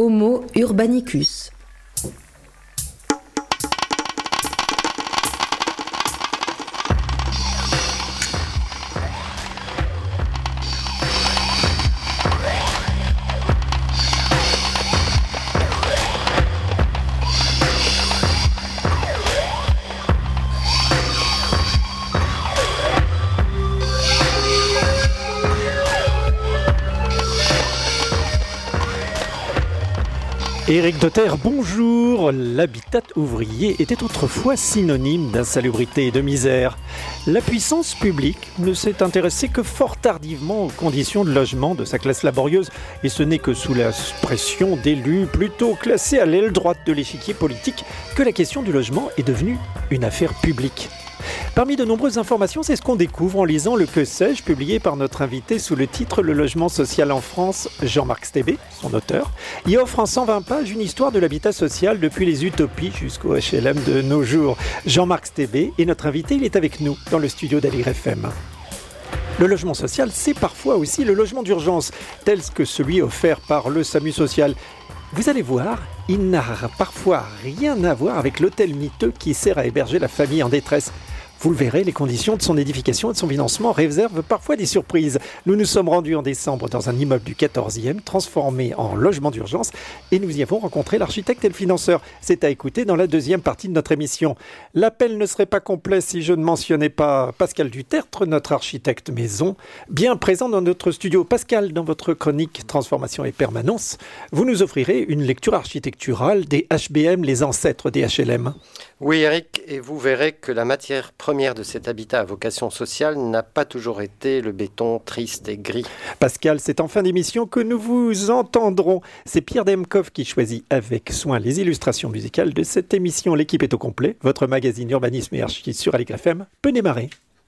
Homo urbanicus. Éric Deterre, bonjour. L'habitat ouvrier était autrefois synonyme d'insalubrité et de misère. La puissance publique ne s'est intéressée que fort tardivement aux conditions de logement de sa classe laborieuse, et ce n'est que sous la pression d'élus plutôt classés à l'aile droite de l'échiquier politique que la question du logement est devenue une affaire publique. Parmi de nombreuses informations, c'est ce qu'on découvre en lisant le Que sais-je, publié par notre invité sous le titre « Le logement social en France », Jean-Marc Stébé, son auteur, y offre en 120 pages une histoire de l'habitat social depuis les utopies jusqu'au HLM de nos jours. Jean-Marc Stébé est notre invité, il est avec nous dans le studio d'Aligre FM. Le logement social, c'est parfois aussi le logement d'urgence, tel que celui offert par le SAMU social. Vous allez voir, il n'a parfois rien à voir avec l'hôtel miteux qui sert à héberger la famille en détresse. Vous le verrez, les conditions de son édification et de son financement réservent parfois des surprises. Nous nous sommes rendus en décembre dans un immeuble du 14e, transformé en logement d'urgence, et nous y avons rencontré l'architecte et le financeur. C'est à écouter dans la deuxième partie de notre émission. L'appel ne serait pas complet si je ne mentionnais pas Pascal Dutertre, notre architecte maison, bien présent dans notre studio. Pascal, dans votre chronique Transformation et Permanence, vous nous offrirez une lecture architecturale des HBM, les ancêtres des HLM. Oui, Eric, et vous verrez que la matière première de cet habitat à vocation sociale n'a pas toujours été le béton triste et gris. Pascal, c'est en fin d'émission que nous vous entendrons. C'est Pierre Demkov qui choisit avec soin les illustrations musicales de cette émission. L'équipe est au complet. Votre magazine Urbanisme et Archi sur Aligre FM peut démarrer.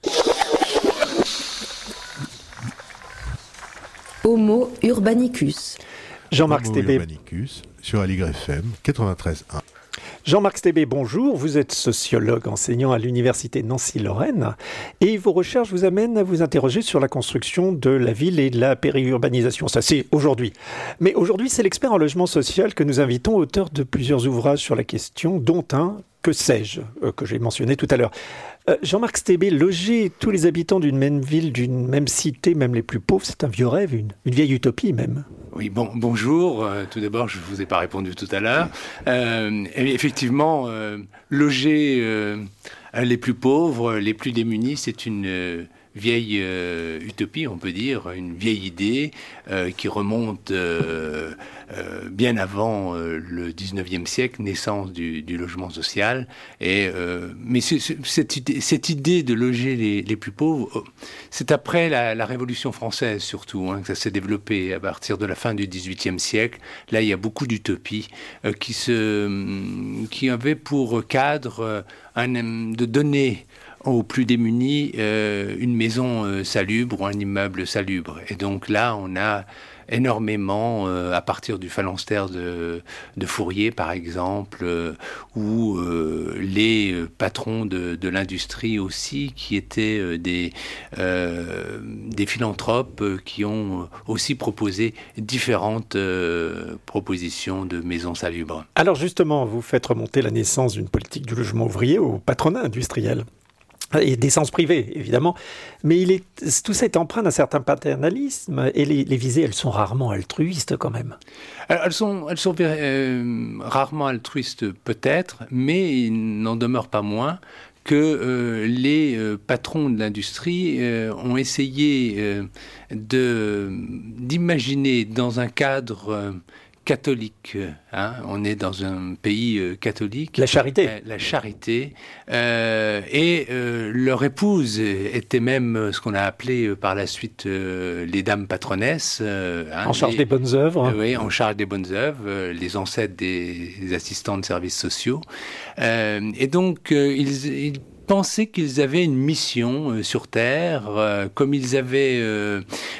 Homo urbanicus. Jean-Marc Stébé. Homo urbanicus sur Aligre FM 93.1. Jean-Marc Stébé, bonjour. Vous êtes sociologue enseignant à l'université Nancy-Lorraine et vos recherches vous amènent à vous interroger sur la construction de la ville et de la périurbanisation. Ça, c'est aujourd'hui. Mais aujourd'hui, c'est l'expert en logement social que nous invitons, auteur de plusieurs ouvrages sur la question, dont un, Que sais-je, que j'ai mentionné tout à l'heure. Jean-Marc Stébé, loger tous les habitants d'une même ville, d'une même cité, même les plus pauvres, c'est un vieux rêve, une vieille utopie même. Oui, bonjour. Tout d'abord, je ne vous ai pas répondu tout à l'heure. Effectivement, loger les plus pauvres, les plus démunis, c'est une vieille utopie, on peut dire, une vieille idée qui remonte bien avant le 19e siècle, naissance du logement social. Mais cette idée de loger les plus pauvres, c'est après la Révolution française surtout, que ça s'est développé à partir de la fin du 18e siècle. Là, il y a beaucoup d'utopies qui avaient pour cadre de donner aux plus démunis une maison salubre ou un immeuble salubre. Et donc là, on a énormément, à partir du phalanstère de Fourier, par exemple, ou les patrons de l'industrie aussi, qui étaient des philanthropes qui ont aussi proposé différentes propositions de maisons salubres. Alors justement, vous faites remonter la naissance d'une politique du logement ouvrier au patronat industriel. Et d'essence privée, évidemment. Mais tout ça est empreint d'un certain paternalisme. Et les visées, elles sont rarement altruistes, quand même. Elles sont rarement altruistes, peut-être, mais il n'en demeure pas moins que les patrons de l'industrie ont essayé d'imaginer dans un cadre catholique, on est dans un pays catholique. La charité. La charité. Et leur épouse était même ce qu'on a appelé par la suite les dames patronesses. En charge des bonnes œuvres. Oui, en charge des bonnes œuvres, les ancêtres des assistants de services sociaux. Et donc, ils pensaient qu'ils avaient une mission sur Terre, comme ils avaient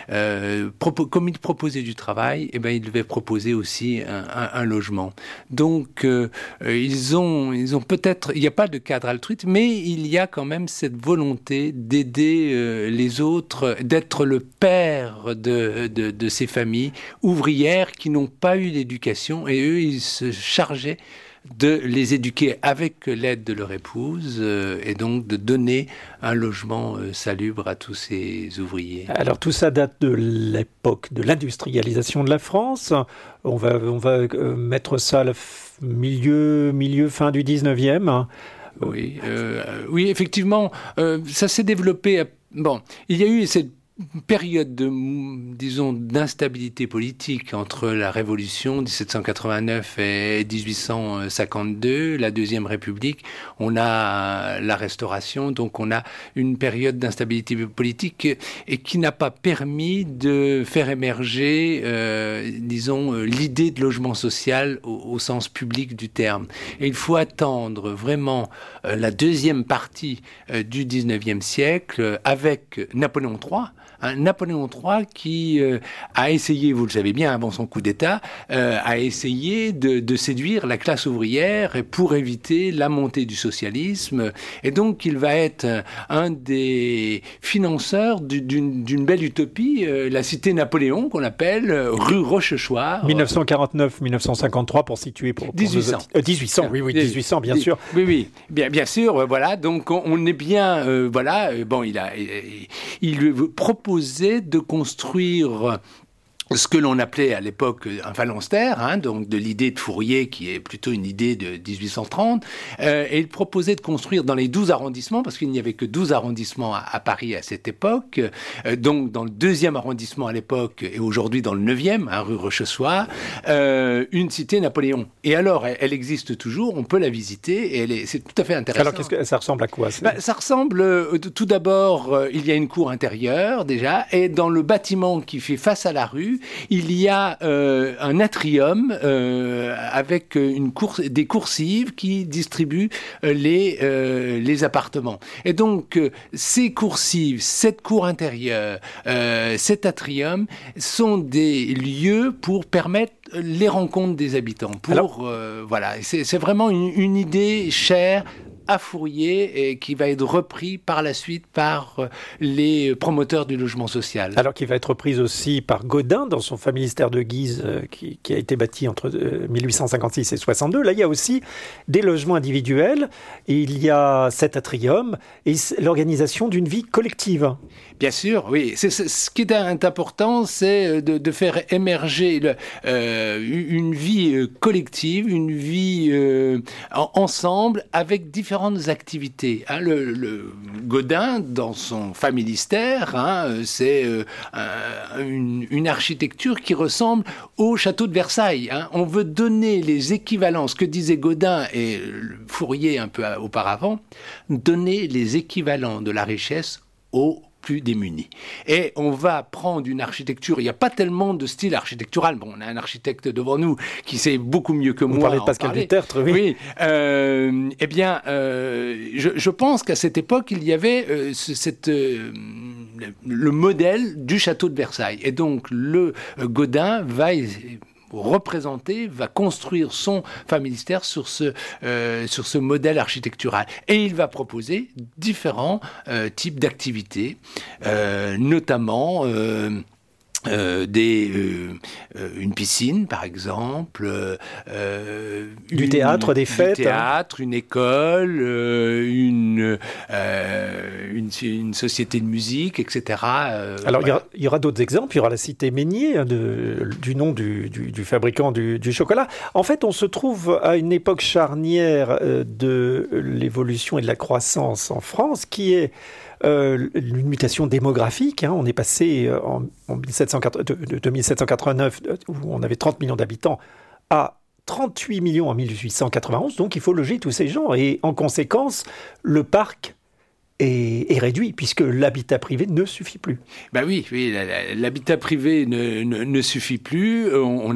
comme il proposait du travail, il devait proposer aussi un logement. Donc, ils ont peut-être, il n'y a pas de cadre altruiste, mais il y a quand même cette volonté d'aider les autres, d'être le père de ces familles ouvrières qui n'ont pas eu d'éducation, et eux, ils se chargeaient de les éduquer avec l'aide de leur épouse et donc de donner un logement salubre à tous ces ouvriers. Alors tout ça date de l'époque de l'industrialisation de la France. On va mettre ça à milieu fin du 19e. Oui, effectivement, ça s'est développé. Il y a eu cette période d'instabilité politique entre la Révolution 1789 et 1852, la Deuxième République. On a la Restauration, donc on a une période d'instabilité politique et qui n'a pas permis de faire émerger, l'idée de logement social au sens public du terme. Et il faut attendre vraiment la deuxième partie du 19e siècle avec Napoléon III. Napoléon III qui a essayé, vous le savez bien, avant son coup d'État, a essayé de séduire la classe ouvrière pour éviter la montée du socialisme. Et donc, il va être un des financeurs d'une belle utopie, la cité Napoléon, qu'on appelle rue Rochechouart. 1949-1953 pour situer... 1800. 1800, oui, 1800, bien sûr. Oui, bien sûr, voilà. Donc, on est bien... il proposait de construire ce que l'on appelait à l'époque un phalanstère, donc de l'idée de Fourier, qui est plutôt une idée de 1830, et il proposait de construire dans les 12 arrondissements, parce qu'il n'y avait que 12 arrondissements à Paris à cette époque, donc dans le 2e arrondissement à l'époque, et aujourd'hui dans le 9e, rue Rochechouart, une cité Napoléon. Et alors, elle existe toujours, on peut la visiter, et c'est tout à fait intéressant. Alors, ça ressemble à quoi? Ça ressemble, tout d'abord, il y a une cour intérieure, déjà, et dans le bâtiment qui fait face à la rue, il y a un atrium avec des coursives qui distribuent les appartements. Et donc, ces coursives, cette cour intérieure, cet atrium sont des lieux pour permettre les rencontres des habitants. C'est vraiment une idée chère à Fourier et qui va être repris par la suite par les promoteurs du logement social. Alors qui va être reprise aussi par Gaudin dans son familistère de Guise qui a été bâti entre 1856 et 62. Là, il y a aussi des logements individuels et il y a cet atrium et l'organisation d'une vie collective. Bien sûr, oui. Ce qui est important, c'est de faire émerger une vie collective, une vie ensemble avec différentes activités. Le Gaudin, dans son familistère, c'est une architecture qui ressemble au château de Versailles. On veut donner les équivalents, ce que disait Gaudin et Fourier un peu auparavant, donner les équivalents de la richesse aux plus démunis. Et on va prendre une architecture, il n'y a pas tellement de style architectural. On a un architecte devant nous qui sait beaucoup mieux que moi. Vous parlez de Pascal Dutertre, oui. Je pense qu'à cette époque, il y avait le modèle du château de Versailles. Et donc, le Gaudin va construire son familistère sur ce modèle architectural. Et il va proposer différents types d'activités, notamment une piscine, par exemple, du théâtre, des fêtes, une école, une société de musique, etc. Alors il y aura d'autres exemples. Il y aura la cité Meignier, du nom du fabricant du chocolat. En fait, on se trouve à une époque charnière de l'évolution et de la croissance en France, qui est une mutation démographique. On est passé de 1789, où on avait 30 millions d'habitants, à 38 millions en 1891. Donc il faut loger tous ces gens. Et en conséquence, le parc est réduit, puisque l'habitat privé ne suffit plus. Ben oui, l'habitat privé ne suffit plus.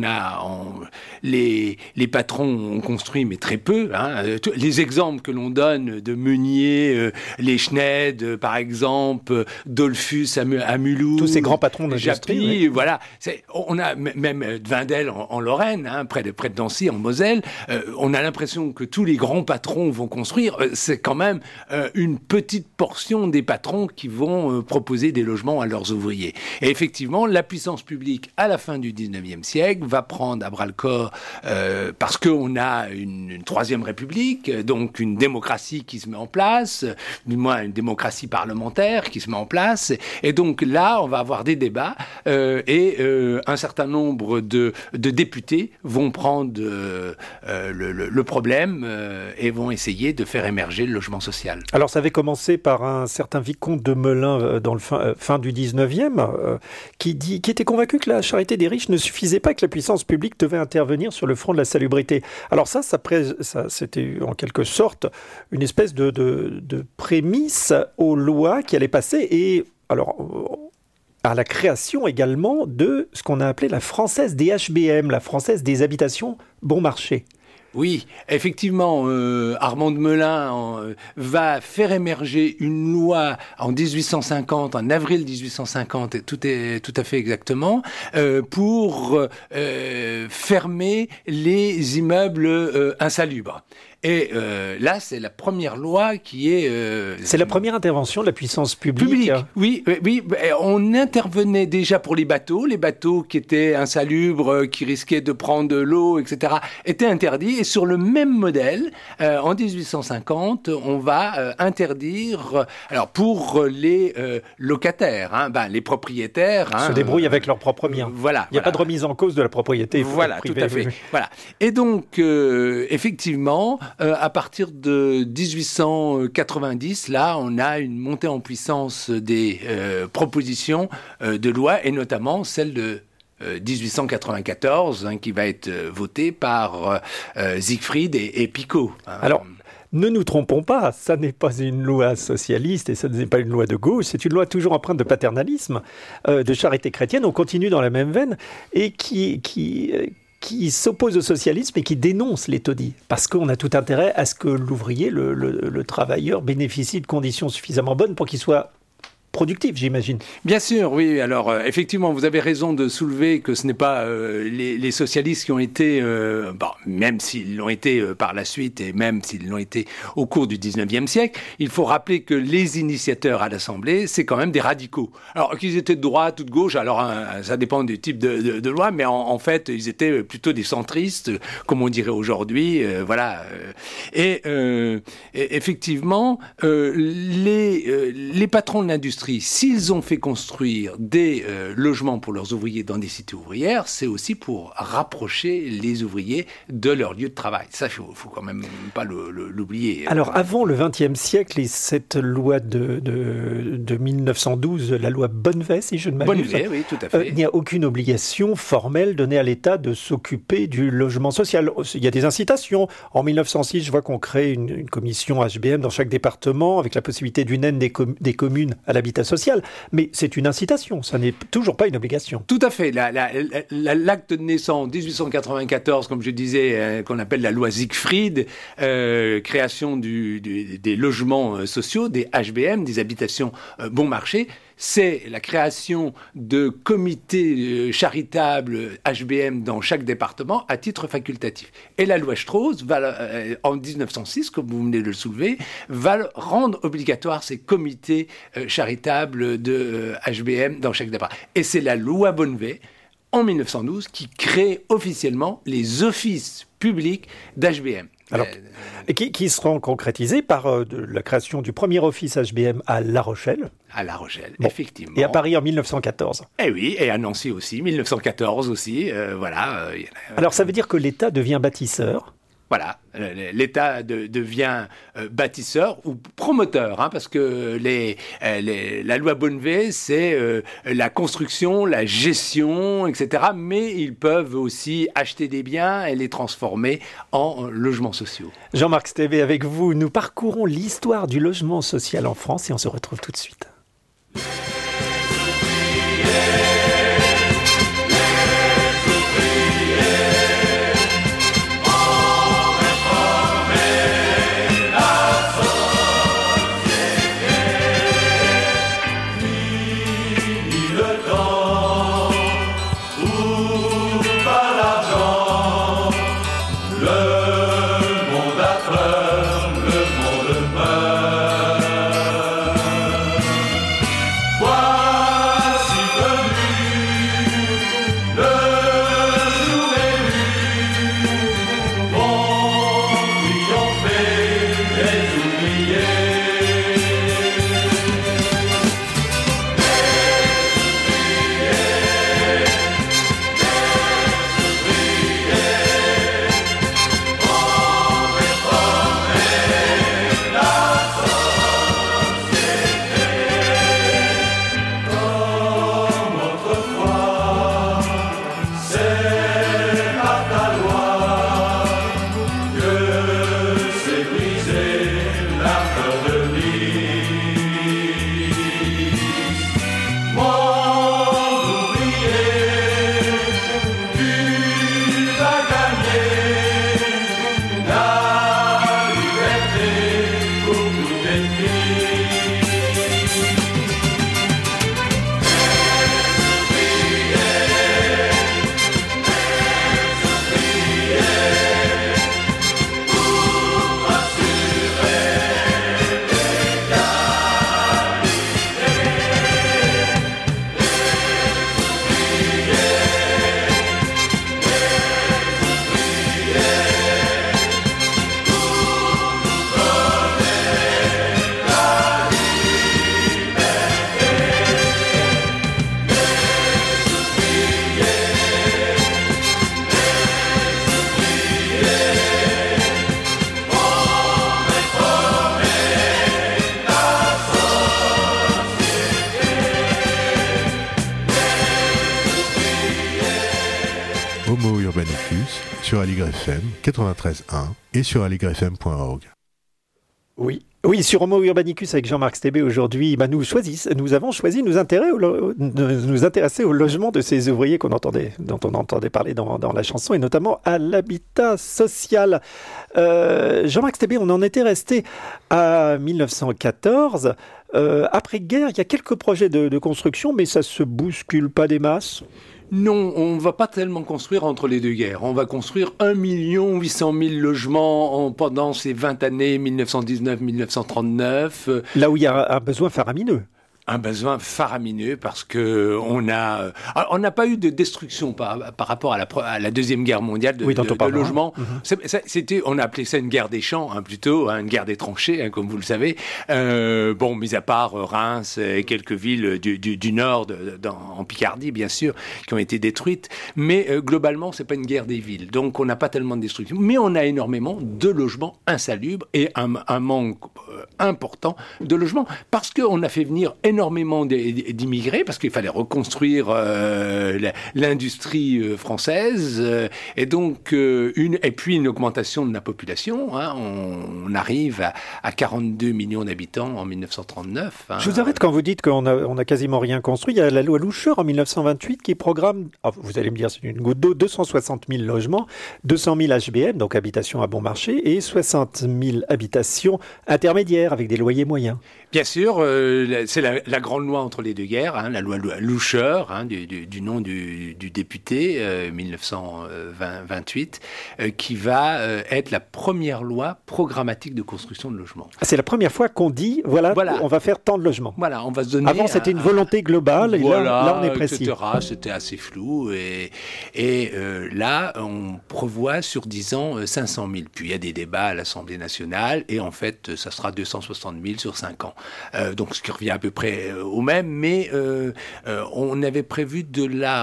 Les patrons ont construit, mais très peu. Les exemples que l'on donne de Meunier, les Schneider, par exemple, Dollfus à Mulhouse, tous ces grands patrons d'industrie. Japy, voilà. On a même Wendel en Lorraine, près de Nancy, en Moselle. On a l'impression que tous les grands patrons vont construire. C'est quand même une petite portion des patrons qui vont proposer des logements à leurs ouvriers. Et effectivement, la puissance publique, à la fin du 19e siècle, va prendre à bras-le-corps parce qu'on a une troisième république, donc une démocratie qui se met en place, du moins une démocratie parlementaire qui se met en place. Et donc là, on va avoir des débats et un certain nombre de députés vont prendre le problème et vont essayer de faire émerger le logement social. Alors ça avait commencé par un certain vicomte de Melun dans le fin du 19e qui était convaincu que la charité des riches ne suffisait pas, que la puissance publique devait intervenir sur le front de la salubrité. Alors ça c'était en quelque sorte une espèce de prémisse aux lois qui allaient passer et alors à la création également de ce qu'on a appelé la française des HBM, la française des habitations bon marché. Oui, effectivement, Armand de Melun va faire émerger une loi en 1850, en avril 1850, tout à fait exactement, pour fermer les immeubles insalubres. Et là, c'est la première loi qui est... c'est la première intervention de la puissance publique. Oui. On intervenait déjà pour les bateaux qui étaient insalubres, qui risquaient de prendre de l'eau, etc., étaient interdits. Et sur le même modèle, en 1850, on va interdire... Alors, pour les locataires, les propriétaires... se débrouillent avec leurs propres biens. Voilà. Il n'y a pas de remise en cause de la propriété voilà, privée. Tout à fait. Oui. Voilà. Et donc, effectivement... à partir de 1890, là, on a une montée en puissance des propositions de loi, et notamment celle de 1894, qui va être votée par Siegfried et Picot. Alors, ne nous trompons pas, ça n'est pas une loi socialiste et ça n'est pas une loi de gauche, c'est une loi toujours empreinte de paternalisme, de charité chrétienne. On continue dans la même veine et qui s'oppose au socialisme et qui dénonce les taudis. Parce qu'on a tout intérêt à ce que l'ouvrier, le travailleur, bénéficie de conditions suffisamment bonnes pour qu'il soit productif, j'imagine. Bien sûr, oui. Alors, effectivement, vous avez raison de soulever que ce n'est pas les socialistes qui ont été, même s'ils l'ont été par la suite et même s'ils l'ont été au cours du 19e siècle, il faut rappeler que les initiateurs à l'Assemblée, c'est quand même des radicaux. Alors, qu'ils étaient de droite ou de gauche, alors ça dépend du type de loi, mais en fait, ils étaient plutôt des centristes, comme on dirait aujourd'hui, voilà. Et effectivement, les patrons de l'industrie, s'ils ont fait construire des logements pour leurs ouvriers dans des cités ouvrières, c'est aussi pour rapprocher les ouvriers de leur lieu de travail. Ça, il ne faut quand même pas l'oublier. Alors, avant le XXe siècle, et cette loi de 1912, la loi Bonnevet, si je ne m'abuse, Bonnevet, oui, tout à fait. Il n'y a aucune obligation formelle donnée à l'État de s'occuper du logement social. Il y a des incitations. En 1906, je vois qu'on crée une commission HBM dans chaque département, avec la possibilité d'une aide des communes à l'habitat social, mais c'est une incitation, ça n'est toujours pas une obligation. Tout à fait. L'acte de naissance 1894, comme je disais, qu'on appelle la loi Siegfried, création des logements sociaux, des HBM, des habitations bon marché, c'est la création de comités charitables HBM dans chaque département à titre facultatif. Et la loi Strauss, en 1906, comme vous venez de le soulever, va rendre obligatoire ces comités charitables de HBM dans chaque département. Et c'est la loi Bonnevet, en 1912, qui crée officiellement les offices publics d'HBM. Alors, et qui seront concrétisés par la création du premier office HBM à La Rochelle. À La Rochelle, effectivement. Et à Paris en 1914. Eh oui, et à Nancy aussi, 1914 aussi, voilà. Alors ça veut dire que l'État devient bâtisseur. Voilà, l'État devient bâtisseur ou promoteur, parce que la loi Bonnevet, c'est la construction, la gestion, etc. Mais ils peuvent aussi acheter des biens et les transformer en logements sociaux. Jean-Marc Stébé avec vous, nous parcourons l'histoire du logement social en France et on se retrouve tout de suite. Homo Urbanicus sur Aligre FM 93.1 et sur aligrefm.org. Oui, sur Homo Urbanicus avec Jean-Marc Stébé aujourd'hui, nous avons choisi de nous intéresser au logement de ces ouvriers dont on entendait parler dans la chanson, et notamment à l'habitat social. Jean-Marc Stébé, on en était resté à 1914. Après-guerre, il y a quelques projets de construction, mais ça ne se bouscule pas des masses. Non, on ne va pas tellement construire entre les deux guerres. On va construire 1 800 000 logements pendant ces 20 années, 1919-1939. Là où il y a un besoin faramineux. Un besoin faramineux parce que on n'a pas eu de destruction par rapport à la Deuxième Guerre mondiale de logements. Mm-hmm. On a appelé ça une guerre des champs, plutôt, une guerre des tranchées, comme vous le savez. Mis à part Reims et quelques villes du nord, en Picardie, bien sûr, qui ont été détruites. Mais globalement, c'est pas une guerre des villes. Donc, on n'a pas tellement de destruction. Mais on a énormément de logements insalubres et un manque important de logements parce qu'on a fait venir énormément d'immigrés, parce qu'il fallait reconstruire l'industrie française, et donc et puis une augmentation de la population. On arrive à 42 millions d'habitants en 1939. Je vous arrête quand vous dites qu'on a quasiment rien construit. Il y a la loi Loucheur en 1928 qui programme, vous allez me dire c'est une goutte d'eau, 260 000 logements, 200 000 HBM, donc habitations à bon marché, et 60 000 habitations intermédiaires avec des loyers moyens. Bien sûr, c'est la grande loi entre les deux guerres, la loi Loucheur, du nom du député, 1928, qui va être la première loi programmatique de construction de logements. C'est la première fois qu'on dit, voilà. On va faire tant de logements. Voilà, on va se donner... Avant, c'était une volonté globale, et là, on est précis. Etc. C'était assez flou, et là, on prévoit sur 10 ans 500 000. Puis il y a des débats à l'Assemblée nationale, et en fait, ça sera 260 000 sur 5 ans. Donc ce qui revient à peu près au même, mais on avait prévu de la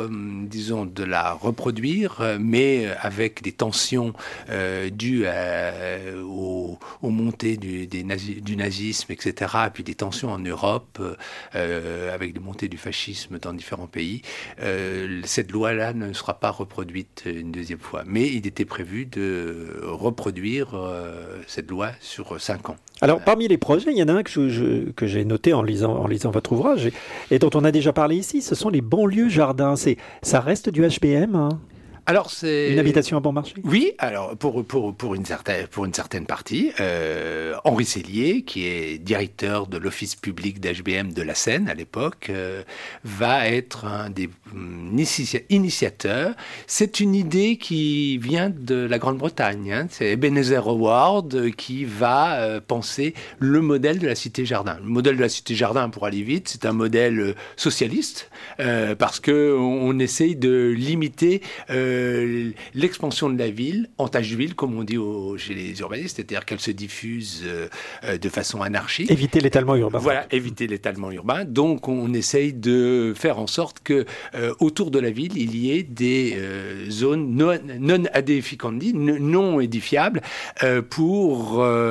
reproduire, mais avec des tensions dues aux montées du nazisme, etc., et puis des tensions en Europe, avec des montées du fascisme dans différents pays. Cette loi-là ne sera pas reproduite une deuxième fois, mais il était prévu de reproduire cette loi sur 5 ans. Alors, parmi les projets, il y en a un que j'ai noté en lisant votre ouvrage et dont on a déjà parlé ici, ce sont les banlieues jardins. Ça reste du HBM, hein ? Alors, c'est une habitation à bon marché. Oui, alors pour une certaine partie, Henri Sellier, qui est directeur de l'office public d'HBM de la Seine à l'époque, va être un des initiateurs. C'est une idée qui vient de la Grande-Bretagne. Hein. C'est Ebenezer Howard qui va penser le modèle de la cité-jardin. Le modèle de la cité-jardin, pour aller vite, c'est un modèle socialiste parce que on essaye de limiter l'expansion de la ville en tâche d'huile, comme on dit chez les urbanistes, c'est-à-dire qu'elle se diffuse de façon anarchique. Éviter l'étalement urbain. Voilà, éviter l'étalement urbain. Donc, on essaye de faire en sorte que autour de la ville, il y ait des zones non edificandi, non édifiables, pour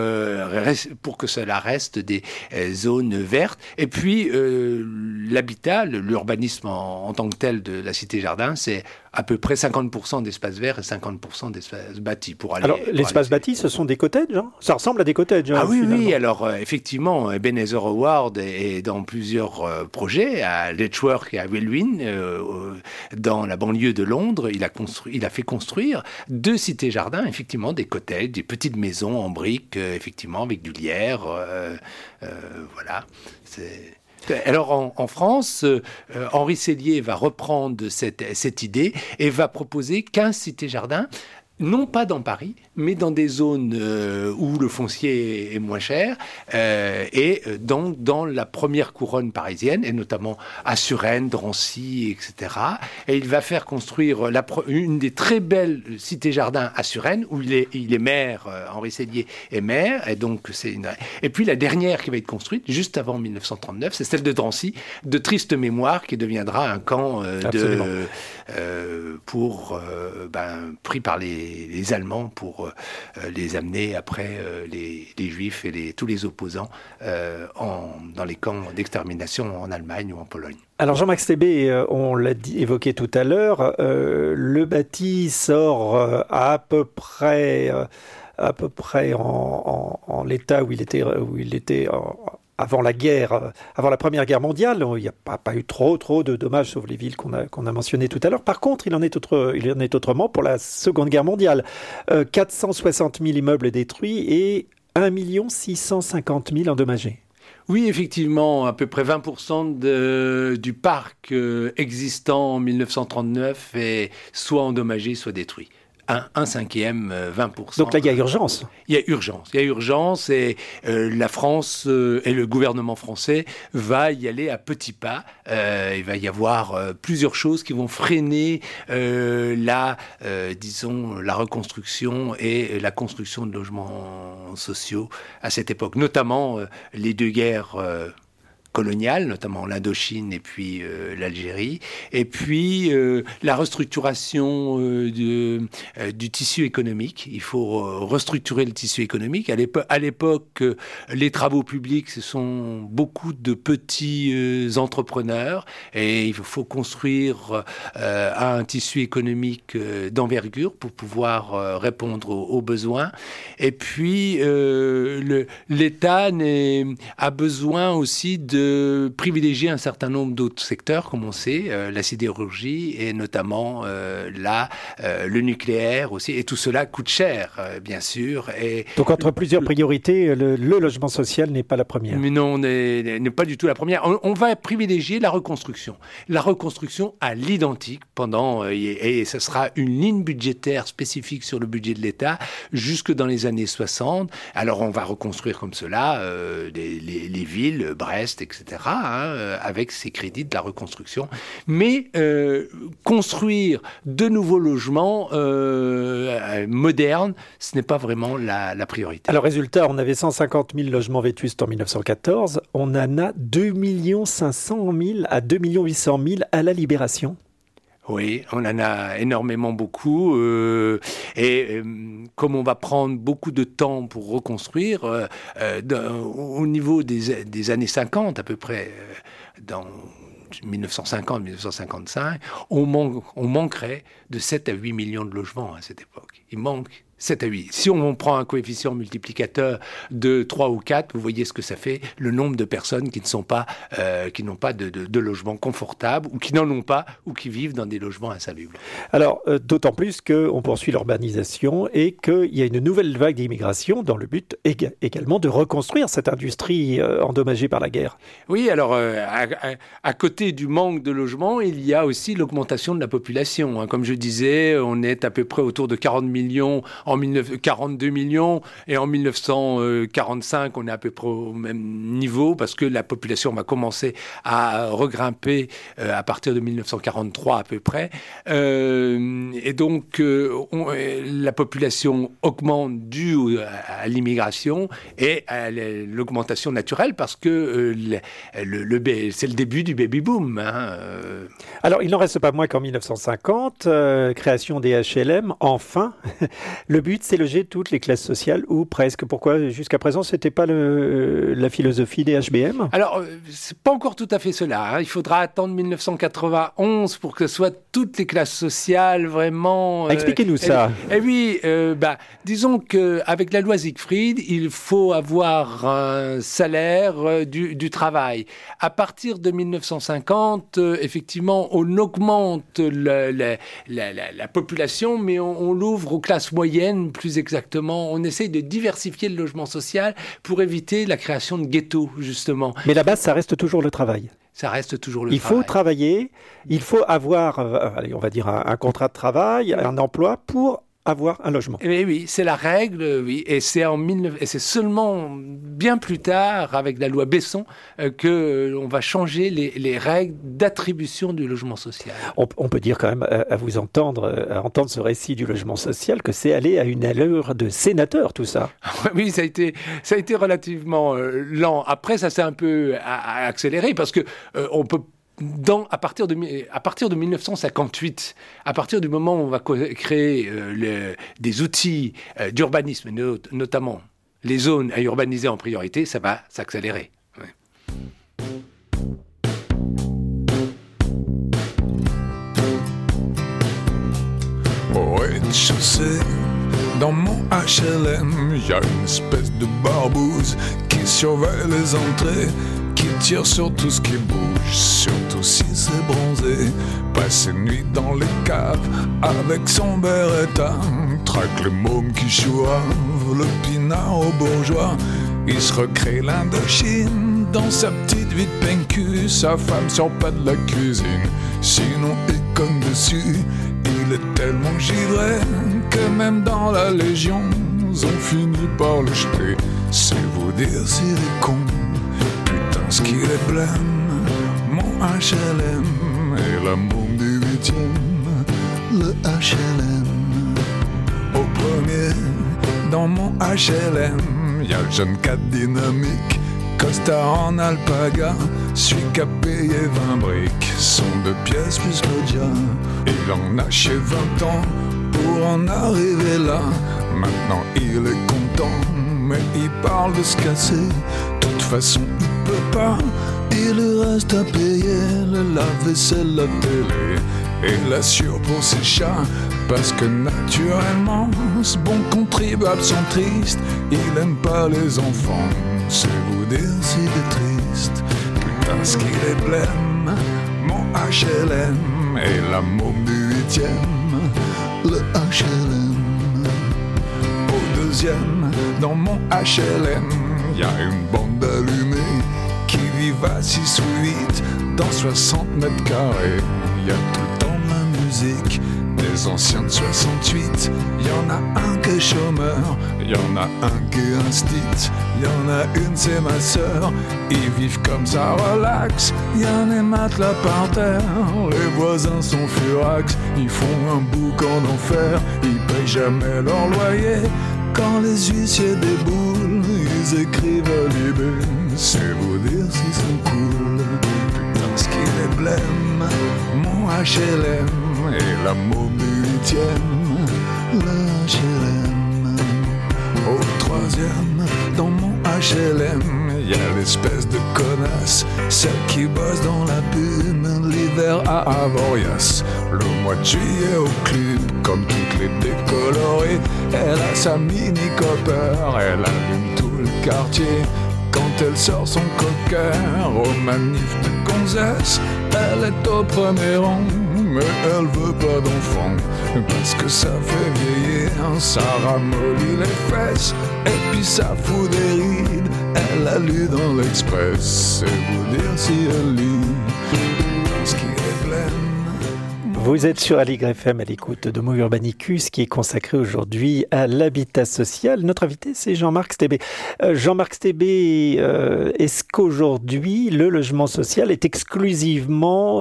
que cela reste des zones vertes. Et puis, l'habitat, l'urbanisme en tant que tel de la cité-jardin, c'est à peu près 50% d'espace vert et 50% d'espace bâti. Alors, l'espace bâti, ce sont des cottages, hein ? Ça ressemble à des cottages. Ah oui, finalement. Oui. Alors, effectivement, Ebenezer Howard est dans plusieurs projets, à Letchworth et à Welwyn, dans la banlieue de Londres. Il a fait construire 2 cités-jardins, effectivement, des cottages, des petites maisons en briques, effectivement, avec du lierre. Voilà, Alors en France, Henri Sellier va reprendre cette idée et va proposer 15 cités-jardins, non pas dans Paris, mais dans des zones où le foncier est moins cher, et dans la première couronne parisienne, et notamment à Suresnes, Drancy, etc. Et il va faire construire une des très belles cités-jardins à Suresnes, où il est maire, Henri Sellier est maire, et donc Et puis la dernière qui va être construite, juste avant 1939, c'est celle de Drancy, de triste mémoire, qui deviendra un camp pris par les Allemands pour les amener après les Juifs et tous les opposants dans les camps d'extermination en Allemagne ou en Pologne. Alors Jean-Max Thébet, on l'a évoqué tout à l'heure, le bâti sort à peu près en l'état où il était avant la guerre, avant la Première Guerre mondiale. Il n'y a pas eu trop de dommages, sauf les villes qu'on a mentionnées tout à l'heure. Par contre, il en est autrement pour la Seconde Guerre mondiale. 460 000 immeubles détruits et 1 650 000 endommagés. Oui, effectivement, à peu près 20% du parc existant en 1939 est soit endommagé, soit détruit. Un cinquième, 20%. Donc là, il y a urgence. Il y a urgence et la France et le gouvernement français va y aller à petits pas. Il va y avoir plusieurs choses qui vont freiner la reconstruction et la construction de logements sociaux à cette époque. Notamment les 2 guerres coloniales, notamment l'Indochine et puis l'Algérie, et puis la restructuration du tissu économique. Il faut restructurer le tissu économique. À l'époque, les travaux publics, ce sont beaucoup de petits entrepreneurs, et il faut construire un tissu économique d'envergure pour pouvoir répondre aux besoins. Et puis, l'État a besoin aussi de privilégier un certain nombre d'autres secteurs, comme on sait, la sidérurgie et notamment le nucléaire aussi. Et tout cela coûte cher, bien sûr. Et donc, entre plusieurs priorités, le logement social n'est pas la première. Mais non, n'est pas du tout la première. On va privilégier la reconstruction. La reconstruction à l'identique et ce sera une ligne budgétaire spécifique sur le budget de l'État jusque dans les années 60. Alors, on va reconstruire comme cela les villes, Brest, etc., etc., avec ces crédits de la reconstruction. Mais construire de nouveaux logements modernes, ce n'est pas vraiment la priorité. Alors résultat, on avait 150 000 logements vétustes en 1914, on en a 2 500 000 à 2 800 000 à la Libération. Oui, on en a énormément beaucoup. Comme on va prendre beaucoup de temps pour reconstruire, au niveau des années 50 à peu près, dans 1950-1955, on manquerait de 7 à 8 millions de logements à cette époque. Il manque 7 à 8. Si on prend un coefficient multiplicateur de 3 ou 4, vous voyez ce que ça fait, le nombre de personnes qui n'ont pas de logements confortables, ou qui n'en ont pas, ou qui vivent dans des logements insalubres. Alors, d'autant plus qu'on poursuit l'urbanisation et qu'il y a une nouvelle vague d'immigration dans le but également de reconstruire cette industrie endommagée par la guerre. Oui, alors, à côté du manque de logements, il y a aussi l'augmentation de la population. Comme je disais, on est à peu près autour de 42 millions et en 1945 on est à peu près au même niveau parce que la population va commencer à regrimper à partir de 1943 à peu près et donc la population augmente due à l'immigration et à l'augmentation naturelle parce que c'est le début du baby-boom. Alors il n'en reste pas moins qu'en 1950, création des HLM, enfin. Le but, c'est loger toutes les classes sociales, ou presque. Pourquoi, jusqu'à présent, ce n'était pas la philosophie des HBM ? Alors, c'est pas encore tout à fait cela. Il faudra attendre 1991 pour que ce soit toutes les classes sociales vraiment... Expliquez-nous ça. Eh oui, disons qu'avec la loi Siegfried, il faut avoir un salaire du travail. À partir de 1950, effectivement, on augmente la population, mais on l'ouvre aux classes moyennes, plus exactement. On essaye de diversifier le logement social pour éviter la création de ghettos, justement. Mais la base, ça reste toujours le travail. Ça reste toujours le travail. Il faut travailler, il faut avoir, on va dire, un contrat de travail, un emploi pour avoir un logement. Eh oui, c'est la règle, oui. Et c'est seulement bien plus tard, avec la loi Besson, qu'on va changer les règles d'attribution du logement social. On peut dire quand même, à entendre ce récit du logement social, que c'est aller à une allure de sénateur, tout ça. Oui, ça a été relativement lent. Après, ça s'est un peu accéléré, parce que on peut à partir de 1958, à partir du moment où on va créer des outils d'urbanisme, notamment les zones à urbaniser en priorité, ça va s'accélérer. Ouais. Au rez-de-chaussée, dans mon HLM, y a une espèce de barbouze qui surveille les entrées, qui tire sur tout ce qui bouge, surtout si c'est bronzé. Passe une nuit dans les caves avec son Beretta, traque les mômes qui chouavent, le pinard aux bourgeois. Il se recrée l'Indochine dans sa petite vie de PNQ. Sa femme sort pas de la cuisine, sinon il cogne dessus. Il est tellement givré que même dans la Légion, ils ont fini par le jeter. C'est vous dire s'il est con, putain ce qu'il est blême. Mon HLM et la môme du 8e, le HLM. Au premier, dans mon HLM, y'a le jeune cadre dynamique, costard en alpaga, celui qui a payé 20 briques, son 2 pièces plus Loggia. Il en a chez 20 ans pour en arriver là. Maintenant il est content, mais il parle de se casser. De toute façon il peut pas, il reste à payer le lave-vaisselle, la télé et l'assure pour ses chats. Parce que naturellement, ce bon contribuable centriste, il aime pas les enfants. C'est vous dire s'il est triste, putain ce qu'il est blême. Mon HLM et la môme du 8e, le HLM. Au deuxième, dans mon HLM, y a une bande allumée qui vit à 6 ou 8 dans 60 mètres carrés. Y a tout le temps de la musique, des des anciens de 68. Y en a un qui est chômeur, y en a un qui est instit, y en a une c'est ma sœur, ils vivent comme ça relax. Y en a matelas par terre, les voisins sont furax, ils font un boucan d'enfer, ils payent jamais leur loyer. Quand les huissiers déboulent, ils écrivent à Libé, c'est vous dire s'ils sont cool. Putain ce qu'il est blême, mon HLM et la môme du 8e, l'HLM. Au 3e, dans mon HLM, y a l'espèce de connasse, celle qui bosse dans la pub, l'hiver à Avoriaz. Le mois de juillet au club, comme toutes les décolorées, elle a sa mini-copper, elle allume tout le quartier. Quand elle sort son cocker au manif de gonzesse, elle est au premier rang, mais elle veut pas d'enfant, parce que ça fait vieillir, ça ramollit les fesses, et puis ça fout des rides. Elle a lu dans l'Express, c'est vous dire si elle lit ce qui est blême. Vous êtes sur Aligre FM à l'écoute d'Homo Urbanicus qui est consacré aujourd'hui à l'habitat social. Notre invité, c'est Jean-Marc Stébé. Jean-Marc Stébé, est-ce qu'aujourd'hui, le logement social est exclusivement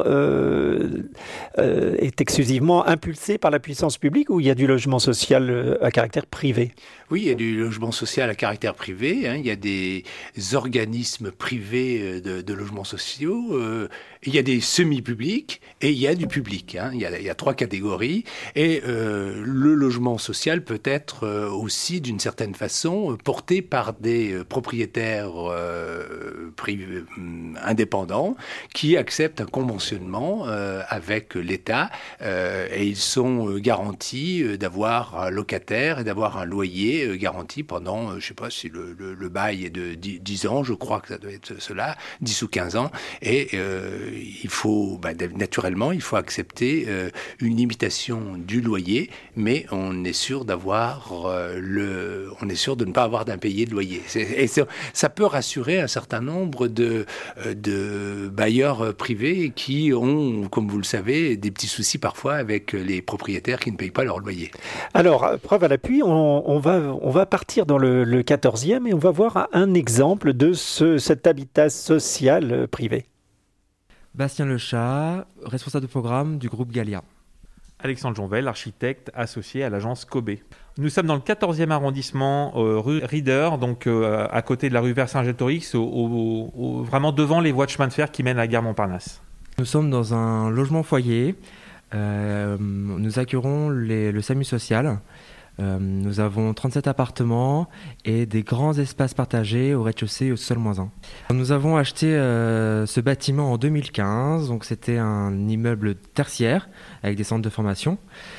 impulsé par la puissance publique ou il y a du logement social à caractère privé ? Oui, il y a du logement social à caractère privé. Il y a des organismes privés de logements sociaux. Il y a des semi-publics et il y a du public. Il y a 3 catégories. Et le logement social peut être aussi, d'une certaine façon, porté par des propriétaires privés, indépendants qui acceptent un conventionnement avec l'État et ils sont garantis d'avoir un locataire et d'avoir un loyer garanti pendant, je ne sais pas si le bail est de 10 ans, je crois que ça doit être cela, 10 ou 15 ans. Et il faut, naturellement, il faut accepter une limitation du loyer, mais on est sûr d'avoir on est sûr de ne pas avoir d'impayé de loyer. Ça peut rassurer un certain nombre de bailleurs privés qui ont, comme vous le savez, des petits soucis parfois avec les propriétaires qui ne payent pas leur loyer. Alors, preuve à l'appui, on va partir dans le 14e et on va voir un exemple de cet habitat social privé. Bastien Lechat, responsable de programme du groupe Galia. Alexandre Jonvel, architecte associé à l'agence Kobe. Nous sommes dans le 14e arrondissement, rue Rieder, donc à côté de la rue Vercingétorix, vraiment devant les voies de chemin de fer qui mènent à la gare Montparnasse. Nous sommes dans un logement foyer. Nous accueillerons le SAMU social. Nous avons 37 appartements et des grands espaces partagés au rez-de-chaussée et au sol -1. Nous avons acheté ce bâtiment en 2015, donc c'était un immeuble tertiaire avec des centres de formation.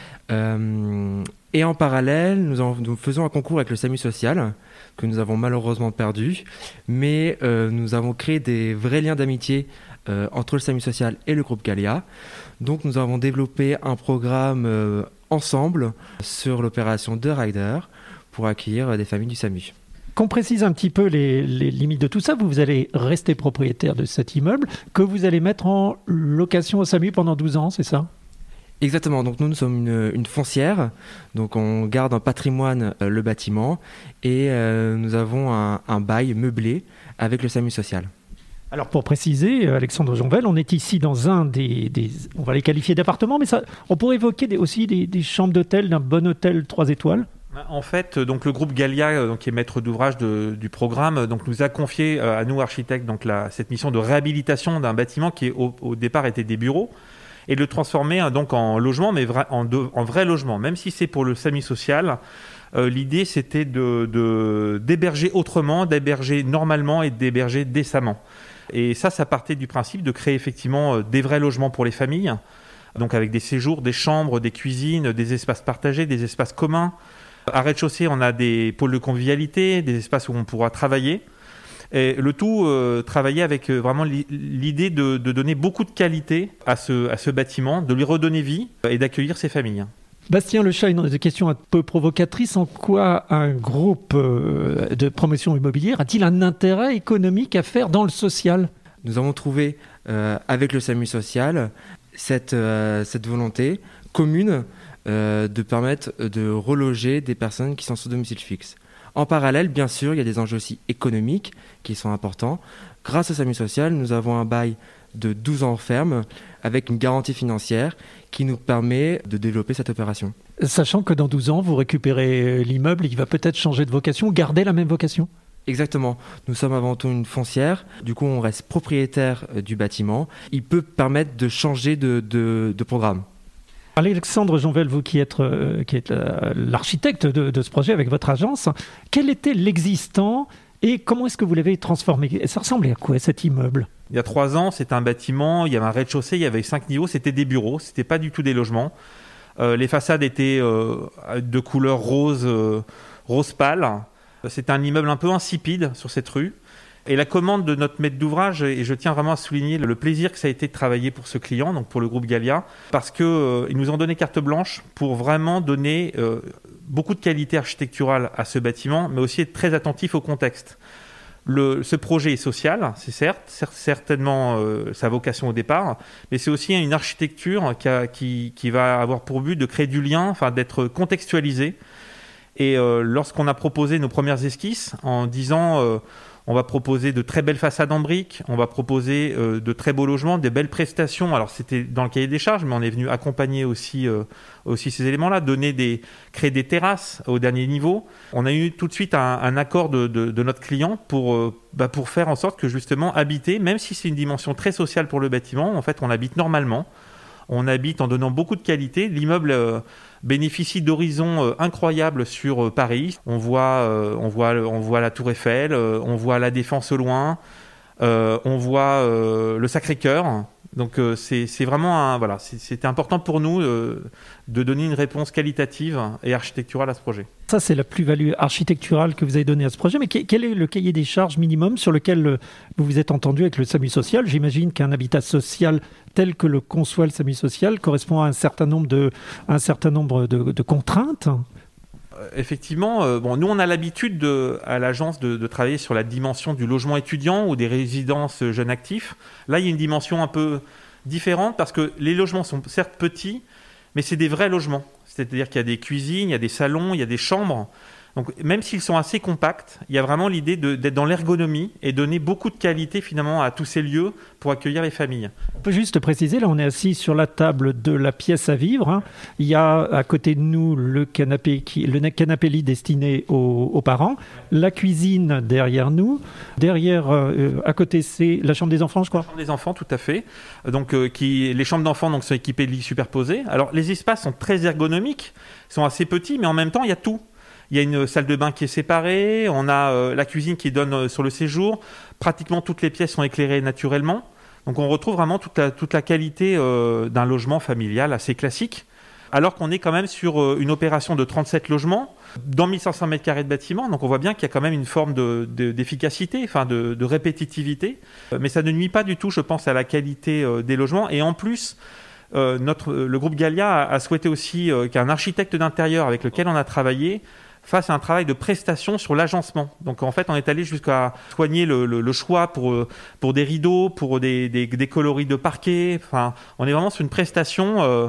Et en parallèle, nous faisons un concours avec le SAMU social que nous avons malheureusement perdu, mais nous avons créé des vrais liens d'amitié entre le SAMU social et le groupe Galia. Donc nous avons développé un programme ensemble sur l'opération de Rider pour accueillir des familles du SAMU. Qu'on précise un petit peu les limites de tout ça. Vous allez rester propriétaire de cet immeuble que vous allez mettre en location au SAMU pendant 12 ans, c'est ça ? Exactement, donc nous sommes une foncière, donc on garde en patrimoine le bâtiment et nous avons un bail meublé avec le SAMU social. Alors pour préciser, Alexandre Jonvel, on est ici dans un des on va les qualifier d'appartements, mais ça, on pourrait évoquer aussi des chambres d'hôtel d'un bon hôtel 3 étoiles. En fait, donc le groupe Galia, qui est maître d'ouvrage du programme, donc nous a confié à nous architectes donc cette mission de réhabilitation d'un bâtiment qui au départ était des bureaux et de le transformer donc en logement, mais en vrai logement. Même si c'est pour le SAMU social, l'idée c'était d'héberger autrement, d'héberger normalement et d'héberger décemment. Et ça partait du principe de créer effectivement des vrais logements pour les familles, donc avec des séjours, des chambres, des cuisines, des espaces partagés, des espaces communs. À rez-de-chaussée, on a des pôles de convivialité, des espaces où on pourra travailler. Et le tout, travailler avec vraiment l'idée de donner beaucoup de qualité à ce bâtiment, de lui redonner vie et d'accueillir ses familles. Bastien Lechat, une question un peu provocatrice. En quoi un groupe de promotion immobilière a-t-il un intérêt économique à faire dans le social ? Nous avons trouvé avec le SAMU social cette volonté commune de permettre de reloger des personnes qui sont sous domicile fixe. En parallèle, bien sûr, il y a des enjeux aussi économiques qui sont importants. Grâce au SAMU social, nous avons un bail de 12 ans ferme avec une garantie financière qui nous permet de développer cette opération. Sachant que dans 12 ans, vous récupérez l'immeuble, il va peut-être changer de vocation, garder la même vocation ? Exactement. Nous sommes avant tout une foncière. Du coup, on reste propriétaire du bâtiment. Il peut permettre de changer de programme. Alexandre Jonvel, vous qui êtes l'architecte de ce projet avec votre agence, quel était l'existant et comment est-ce que vous l'avez transformé ? Ça ressemblait à quoi cet immeuble ? Il y a 3 ans, c'était un bâtiment, il y avait un rez-de-chaussée, il y avait 5 niveaux, c'était des bureaux, c'était pas du tout des logements. Les façades étaient de couleur rose pâle. C'était un immeuble un peu insipide sur cette rue. Et la commande de notre maître d'ouvrage, et je tiens vraiment à souligner le plaisir que ça a été de travailler pour ce client, donc pour le groupe Gallia, parce qu'ils nous ont donné carte blanche pour vraiment donner beaucoup de qualité architecturale à ce bâtiment, mais aussi être très attentif au contexte. Ce projet est social, c'est certainement sa vocation au départ, mais c'est aussi une architecture qui va avoir pour but de créer du lien, enfin d'être contextualisé. Et lorsqu'on a proposé nos premières esquisses en disant on va proposer de très belles façades en briques, on va proposer de très beaux logements, des belles prestations. Alors c'était dans le cahier des charges, mais on est venu accompagner aussi ces éléments-là, créer des terrasses au dernier niveau. On a eu tout de suite un accord de notre client pour faire en sorte que justement habiter, même si c'est une dimension très sociale pour le bâtiment, en fait on habite normalement. On habite en donnant beaucoup de qualité. L'immeuble bénéficie d'horizons incroyables sur Paris. On voit la Tour Eiffel, on voit la Défense au loin, on voit le Sacré-Cœur. Donc c'est vraiment c'était important pour nous de donner une réponse qualitative et architecturale à ce projet. Ça, c'est la plus-value architecturale que vous avez donnée à ce projet. Mais quel est le cahier des charges minimum sur lequel vous vous êtes entendu avec le SAMU social ? J'imagine qu'un habitat social tel que le conçoit le SAMU social correspond à un certain nombre de contraintes. Effectivement, nous on a l'habitude à l'agence de travailler sur la dimension du logement étudiant ou des résidences jeunes actifs. Là, il y a une dimension un peu différente parce que les logements sont certes petits, mais c'est des vrais logements. C'est-à-dire qu'il y a des cuisines, il y a des salons, il y a des chambres. Donc, même s'ils sont assez compacts, il y a vraiment l'idée d'être dans l'ergonomie et donner beaucoup de qualité finalement à tous ces lieux pour accueillir les familles. On peut juste préciser, là on est assis sur la table de la pièce à vivre. Il y a à côté de nous le canapé lit destiné aux parents, la cuisine derrière nous, à côté c'est la chambre des enfants, je crois. La chambre des enfants, tout à fait. Donc les chambres d'enfants sont équipées de lits superposés. Alors les espaces sont très ergonomiques, sont assez petits, mais en même temps il y a tout. Il y a une salle de bain qui est séparée, on a la cuisine qui donne sur le séjour. Pratiquement toutes les pièces sont éclairées naturellement. Donc on retrouve vraiment toute la qualité d'un logement familial assez classique. Alors qu'on est quand même sur une opération de 37 logements dans 1500 m² de bâtiment. Donc on voit bien qu'il y a quand même une forme d'efficacité, enfin de répétitivité. Mais ça ne nuit pas du tout, je pense, à la qualité des logements. Et en plus, le groupe Gallia a souhaité aussi qu'un architecte d'intérieur avec lequel on a travaillé fasse un travail de prestation sur l'agencement. Donc en fait, on est allé jusqu'à soigner le choix pour des rideaux, pour des coloris de parquet. Enfin, on est vraiment sur une prestation,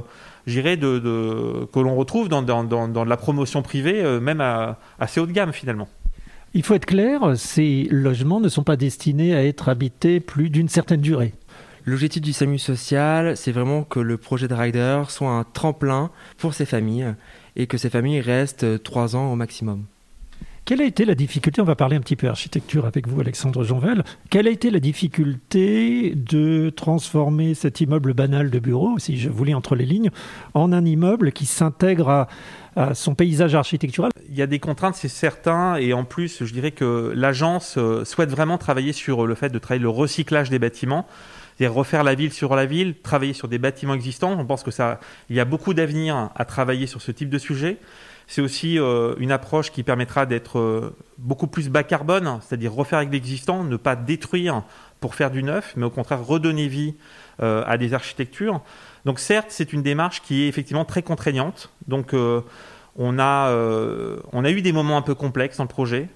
que l'on retrouve dans de la promotion privée, même assez haut de gamme finalement. Il faut être clair, ces logements ne sont pas destinés à être habités plus d'une certaine durée. L'objectif du SAMU social, c'est vraiment que le projet de Rider soit un tremplin pour ces familles et que ces familles restent 3 ans au maximum. Quelle a été la difficulté, on va parler un petit peu architecture avec vous Alexandre Jonvel, quelle a été la difficulté de transformer cet immeuble banal de bureau, si je vous lis entre les lignes, en un immeuble qui s'intègre à son paysage architectural ? Il y a des contraintes, c'est certain, et en plus, je dirais que l'agence souhaite vraiment travailler sur le fait de travailler le recyclage des bâtiments, c'est-à-dire refaire la ville sur la ville, travailler sur des bâtiments existants. On pense il y a beaucoup d'avenir à travailler sur ce type de sujet. C'est aussi une approche qui permettra d'être beaucoup plus bas carbone, c'est-à-dire refaire avec l'existant, ne pas détruire pour faire du neuf, mais au contraire redonner vie à des architectures. Donc certes, c'est une démarche qui est effectivement très contraignante. Donc on a eu des moments un peu complexes dans le projet.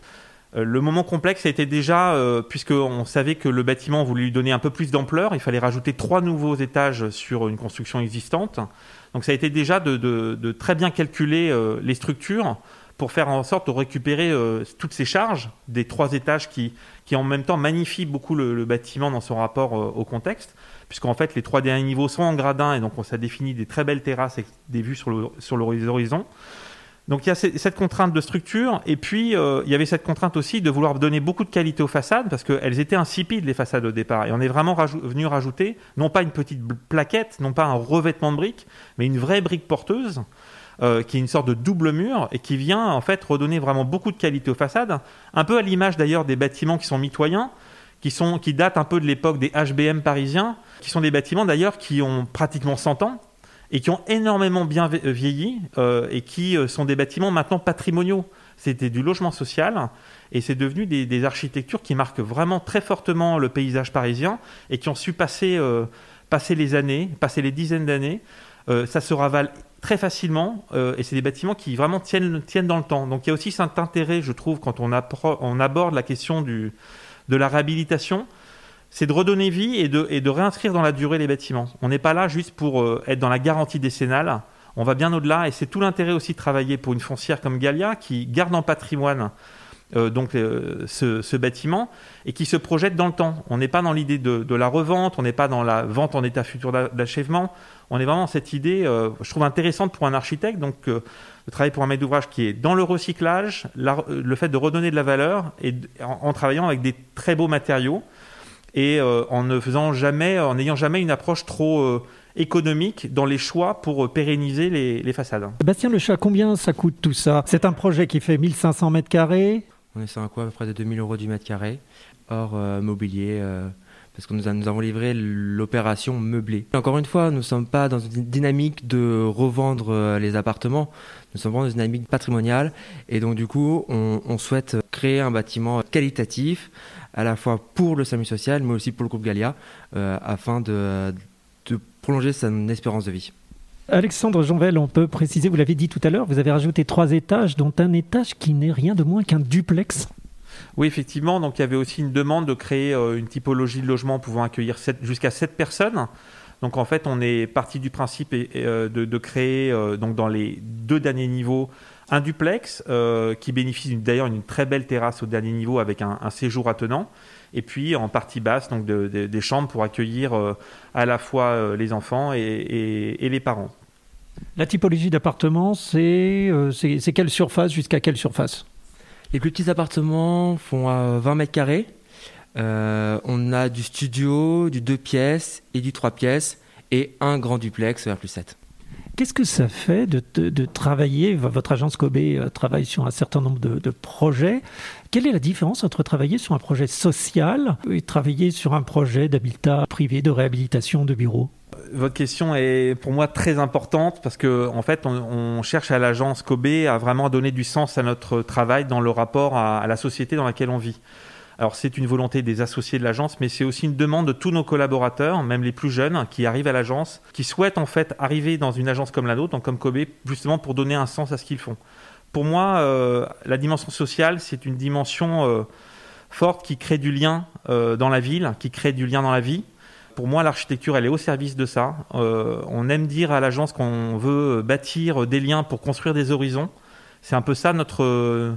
Le moment complexe a été déjà, puisqu'on savait que le bâtiment voulait lui donner un peu plus d'ampleur, il fallait rajouter 3 nouveaux étages sur une construction existante. Donc ça a été déjà de très bien calculer les structures pour faire en sorte de récupérer toutes ces charges des 3 étages qui en même temps magnifient beaucoup le bâtiment dans son rapport au contexte, puisqu'en fait les 3 derniers niveaux sont en gradin et donc ça définit des très belles terrasses avec des vues sur l'horizon. Donc il y a cette contrainte de structure, et puis il y avait cette contrainte aussi de vouloir donner beaucoup de qualité aux façades, parce qu'elles étaient insipides les façades au départ, et on est vraiment venu rajouter, non pas une petite plaquette, non pas un revêtement de briques, mais une vraie brique porteuse, qui est une sorte de double mur, et qui vient en fait redonner vraiment beaucoup de qualité aux façades, un peu à l'image d'ailleurs des bâtiments qui sont mitoyens, qui datent un peu de l'époque des HBM parisiens, qui sont des bâtiments d'ailleurs qui ont pratiquement 100 ans, et qui ont énormément bien vieilli, et qui sont des bâtiments maintenant patrimoniaux. C'était du logement social, et c'est devenu des architectures qui marquent vraiment très fortement le paysage parisien, et qui ont su passer les dizaines d'années. Ça se ravale très facilement, et c'est des bâtiments qui vraiment tiennent dans le temps. Donc il y a aussi cet intérêt, je trouve, quand on aborde la question de la réhabilitation, c'est de redonner vie et de réinscrire dans la durée les bâtiments. On n'est pas là juste pour être dans la garantie décennale, on va bien au-delà, et c'est tout l'intérêt aussi de travailler pour une foncière comme Gallia, qui garde en patrimoine ce bâtiment, et qui se projette dans le temps. On n'est pas dans l'idée de la revente, on n'est pas dans la vente en état futur d'achèvement, on est vraiment dans cette idée, je trouve intéressante pour un architecte, donc de travailler pour un maître d'ouvrage qui est dans le recyclage, le fait de redonner de la valeur, et en travaillant avec des très beaux matériaux, et en n'ayant jamais une approche trop économique dans les choix pour pérenniser les façades. Bastien Lechat, combien ça coûte tout ça? C'est un projet qui fait 1500 mètres carrés. On est sur un coût à peu près de 2000 € du mètre carré, hors mobilier, parce que nous avons livré l'opération meublée. Encore une fois, nous ne sommes pas dans une dynamique de revendre les appartements, nous sommes vraiment dans une dynamique patrimoniale, et donc du coup, on souhaite créer un bâtiment qualitatif, à la fois pour le SAMU social, mais aussi pour le groupe Gallia, afin de prolonger son espérance de vie. Alexandre Jonvel, on peut préciser, vous l'avez dit tout à l'heure, vous avez rajouté 3 étages, dont un étage qui n'est rien de moins qu'un duplex. Oui, effectivement, donc il y avait aussi une demande de créer une typologie de logement pouvant accueillir jusqu'à 7 personnes. Donc en fait, on est parti du principe de créer donc dans les 2 derniers niveaux un duplex qui bénéficie d'ailleurs d'une très belle terrasse au dernier niveau avec un séjour attenant. Et puis en partie basse, donc des chambres pour accueillir à la fois les enfants et les parents. La typologie d'appartement, c'est quelle surface jusqu'à quelle surface? Les plus petits appartements font 20 mètres carrés. On a du studio, du 2 pièces et du 3 pièces et un grand duplex R+7. Qu'est-ce que ça fait de travailler, votre agence Kobe travaille sur un certain nombre de projets. Quelle est la différence entre travailler sur un projet social et travailler sur un projet d'habitat privé, de réhabilitation de bureaux? Votre question est pour moi très importante parce qu'en fait, on cherche à l'agence Kobe à vraiment donner du sens à notre travail dans le rapport à la société dans laquelle on vit. Alors c'est une volonté des associés de l'agence, mais c'est aussi une demande de tous nos collaborateurs, même les plus jeunes, qui arrivent à l'agence, qui souhaitent en fait arriver dans une agence comme la nôtre, donc comme Kobe, justement pour donner un sens à ce qu'ils font. Pour moi, la dimension sociale, c'est une dimension forte qui crée du lien dans la ville, qui crée du lien dans la vie. Pour moi, l'architecture, elle est au service de ça. On aime dire à l'agence qu'on veut bâtir des liens pour construire des horizons. C'est un peu ça notre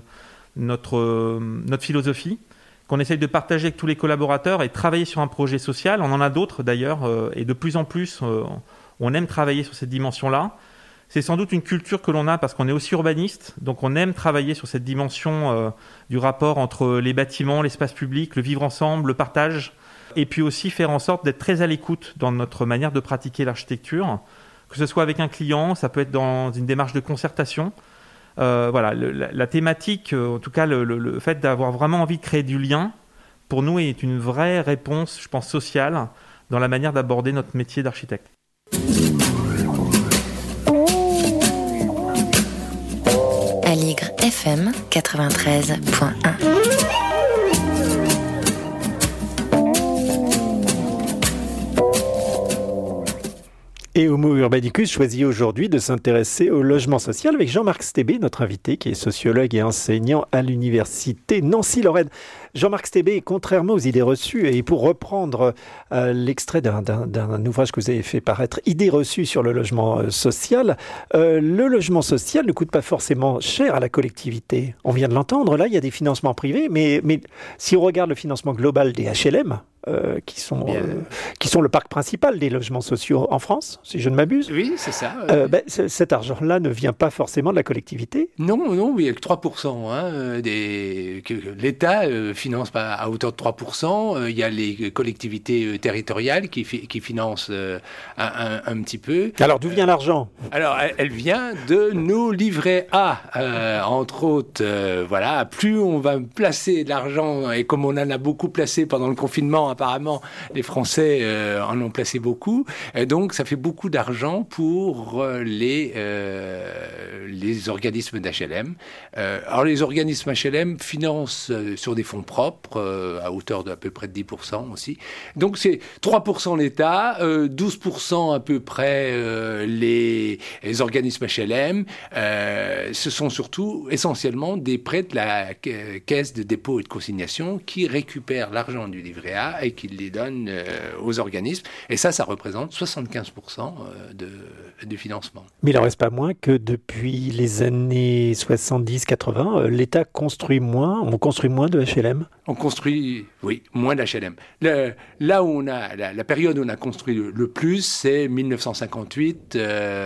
philosophie, qu'on essaye de partager avec tous les collaborateurs et travailler sur un projet social. On en a d'autres d'ailleurs, et de plus en plus, on aime travailler sur cette dimension-là. C'est sans doute une culture que l'on a parce qu'on est aussi urbaniste, donc on aime travailler sur cette dimension du rapport entre les bâtiments, l'espace public, le vivre ensemble, le partage, et puis aussi faire en sorte d'être très à l'écoute dans notre manière de pratiquer l'architecture, que ce soit avec un client, ça peut être dans une démarche de concertation. Voilà, la thématique, en tout cas le fait d'avoir vraiment envie de créer du lien, pour nous est une vraie réponse, je pense, sociale dans la manière d'aborder notre métier d'architecte. Aligre FM 93.1. Et Homo Urbanicus choisit aujourd'hui de s'intéresser au logement social avec Jean-Marc Stébé, notre invité, qui est sociologue et enseignant à l'université Nancy-Lorraine. Jean-Marc Stébé, contrairement aux idées reçues, et pour reprendre l'extrait d'un ouvrage que vous avez fait paraître, Idées reçues sur le logement social, le logement social ne coûte pas forcément cher à la collectivité. On vient de l'entendre, là, il y a des financements privés, mais si on regarde le financement global des HLM, qui sont le parc principal des logements sociaux en France, si je ne m'abuse. Oui, c'est ça. Cet argent-là ne vient pas forcément de la collectivité. Non, il y a que 3%. Que l'État finance pas à hauteur de 3%. Il y a les collectivités territoriales qui financent un petit peu. Alors, d'où vient l'argent ? Alors, elle vient de nos livrets A, entre autres. Voilà, plus on va placer de l'argent, et comme on en a beaucoup placé pendant le confinement, apparemment, les Français en ont placé beaucoup. Et donc, ça fait beaucoup d'argent pour les organismes d'HLM. Alors, les organismes HLM financent sur des fonds propres, à hauteur d'à peu près de 10% aussi. Donc, c'est 3% l'État, 12% à peu près les organismes HLM. Ce sont surtout, essentiellement, des prêts de la Caisse de dépôt et de consignation qui récupèrent l'argent du livret A et qui les donne aux organismes. Et ça représente 75% du financement. Mais il n'en reste pas moins que depuis les années 70-80, l'État construit moins, on construit moins de HLM. On construit, oui, moins d'HLM. Là où on a, la période où on a construit le plus, c'est 1958,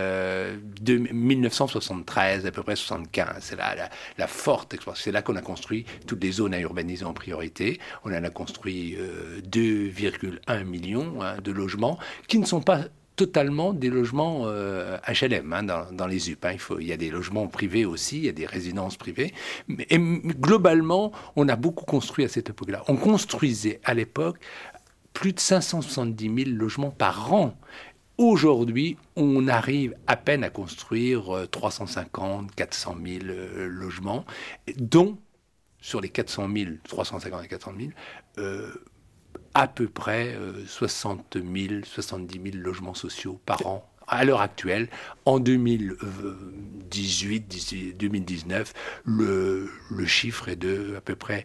1973, à peu près 75. C'est là la forte expansion. C'est là qu'on a construit toutes les zones à urbaniser en priorité. On en a construit 2,1 millions de logements qui ne sont pas totalement des logements HLM dans les UP. Il y a des logements privés aussi, il y a des résidences privées. Et globalement, on a beaucoup construit à cette époque-là. On construisait à l'époque plus de 570 000 logements par an. Aujourd'hui, on arrive à peine à construire 350 400 000 logements, dont, sur les 400 000, 350 et 400 000, à peu près 60 000, 70 000 logements sociaux par an. À l'heure actuelle, en 2018, 2019, le chiffre est de à peu près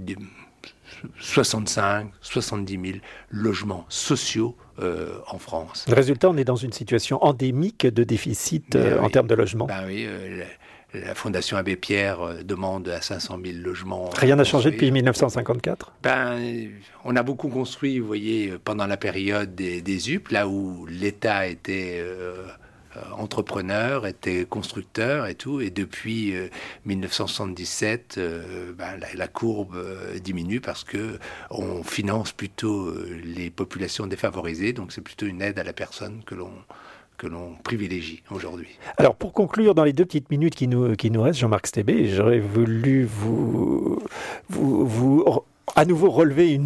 65, 70 000 logements sociaux en France. Le résultat, on est dans une situation endémique de déficit en termes de logement. La Fondation Abbé Pierre demande à 500 000 logements. Rien n'a changé depuis 1954 ? On a beaucoup construit, vous voyez, pendant la période des UP, là où l'État était entrepreneur, était constructeur et tout. Et depuis 1977, la courbe diminue parce qu'on finance plutôt les populations défavorisées. Donc c'est plutôt une aide à la personne que l'on privilégie aujourd'hui. Alors, pour conclure, dans les 2 petites minutes qui nous restent, Jean-Marc Stébé, j'aurais voulu vous à nouveau relever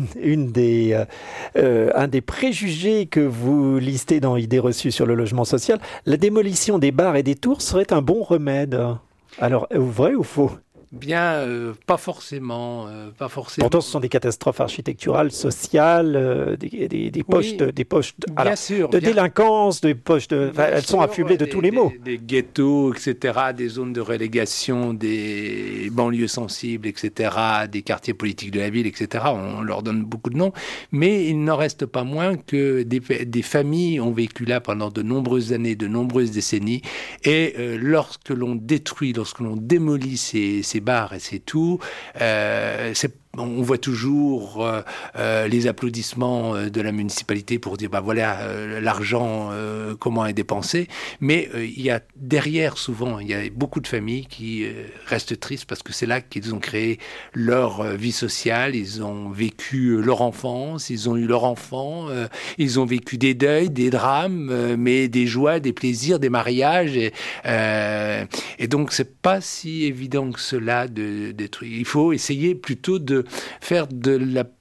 un des préjugés que vous listez dans Idées reçues sur le logement social. La démolition des bars et des tours serait un bon remède. Alors, vrai ou faux ? Bien, pas forcément. Pourtant, ce sont des catastrophes architecturales, sociales, des poches de délinquance, des poches elles sont affublées de tous les maux. Des ghettos, etc., des zones de relégation, des banlieues sensibles, etc., des quartiers politiques de la ville, etc. On leur donne beaucoup de noms, mais il n'en reste pas moins que des familles ont vécu là pendant de nombreuses années, de nombreuses décennies, et lorsque l'on démolit ces bars et c'est tout, on voit toujours les applaudissements de la municipalité pour dire l'argent comment est dépensé, mais il y a derrière souvent il y a beaucoup de familles qui restent tristes parce que c'est là qu'ils ont créé leur vie sociale, ils ont vécu leur enfance, ils ont eu leur enfant, ils ont vécu des deuils, des drames, mais des joies, des plaisirs, des mariages et donc c'est pas si évident que cela de détruire. Il faut essayer plutôt de faire de la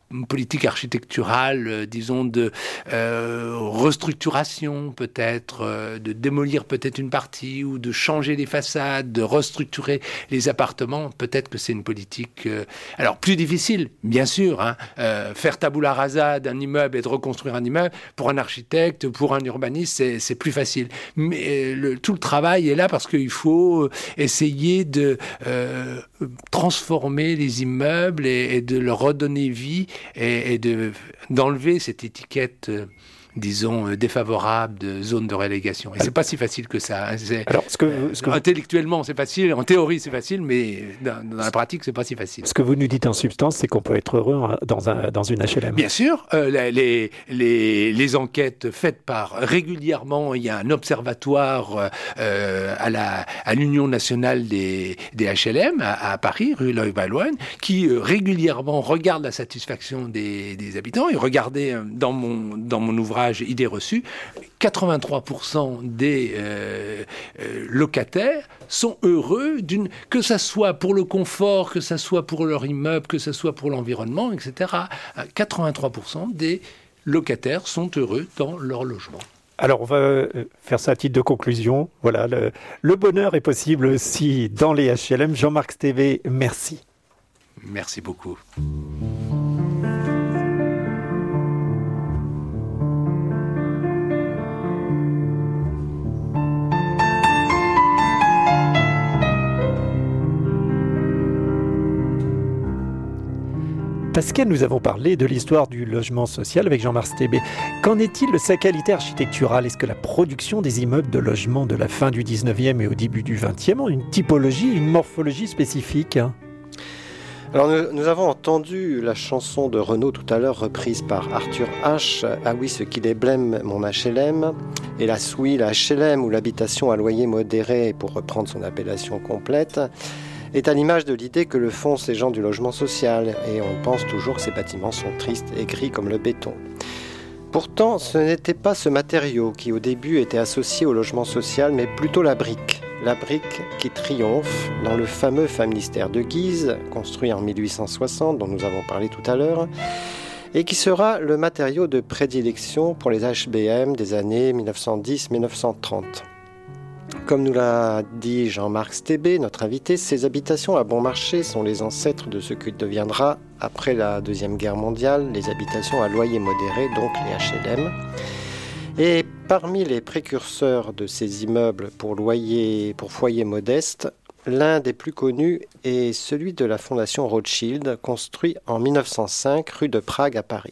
politique architecturale, disons, de restructuration peut-être, de démolir peut-être une partie ou de changer les façades, de restructurer les appartements. Peut-être que c'est une politique... alors, plus difficile, bien sûr. Faire tabula rasa d'un immeuble et de reconstruire un immeuble, pour un architecte, pour un urbaniste, c'est plus facile. Mais tout le travail est là parce qu'il faut essayer de transformer les immeubles et de leur redonner vie et d'enlever cette étiquette disons, défavorable de zone de relégation. Et c'est pas si facile que ça. Alors, intellectuellement, c'est facile, en théorie, c'est facile, mais dans la pratique, c'est pas si facile. Ce que vous nous dites en substance, c'est qu'on peut être heureux dans une HLM. Bien sûr, les enquêtes faites régulièrement, il y a un observatoire à l'Union nationale des HLM à Paris, rue Loy-Balloine, qui régulièrement regarde la satisfaction des habitants. Et regardez dans mon ouvrage Idées reçues, 83% des locataires sont heureux, que ça soit pour le confort, que ça soit pour leur immeuble, que ça soit pour l'environnement, etc. 83% des locataires sont heureux dans leur logement. Alors, on va faire ça à titre de conclusion. Voilà, le bonheur est possible aussi dans les HLM. Jean-Marc Stévé, merci. Merci beaucoup. Pascal, nous avons parlé de l'histoire du logement social avec Jean-Marc Stévé. Qu'en est-il de sa qualité architecturale ? Est-ce que la production des immeubles de logement de la fin du 19e et au début du 20e ont une typologie, une morphologie spécifique ? Alors nous avons entendu la chanson de Renaud tout à l'heure reprise par Arthur H. Ah oui, ce qui déblème mon HLM. Hélas oui, la HLM ou l'habitation à loyer modéré, pour reprendre son appellation complète, est à l'image de l'idée que le font ces gens du logement social, et on pense toujours que ces bâtiments sont tristes et gris comme le béton. Pourtant, ce n'était pas ce matériau qui au début était associé au logement social, mais plutôt la brique qui triomphe dans le fameux familistère de Guise, construit en 1860, dont nous avons parlé tout à l'heure, et qui sera le matériau de prédilection pour les HBM des années 1910-1930. Comme nous l'a dit Jean-Marc Stévé, notre invité, ces habitations à bon marché sont les ancêtres de ce que deviendra, après la Deuxième Guerre mondiale, les habitations à loyer modéré, donc les HLM. Et parmi les précurseurs de ces immeubles pour foyer modeste, l'un des plus connus est celui de la Fondation Rothschild, construit en 1905 rue de Prague à Paris.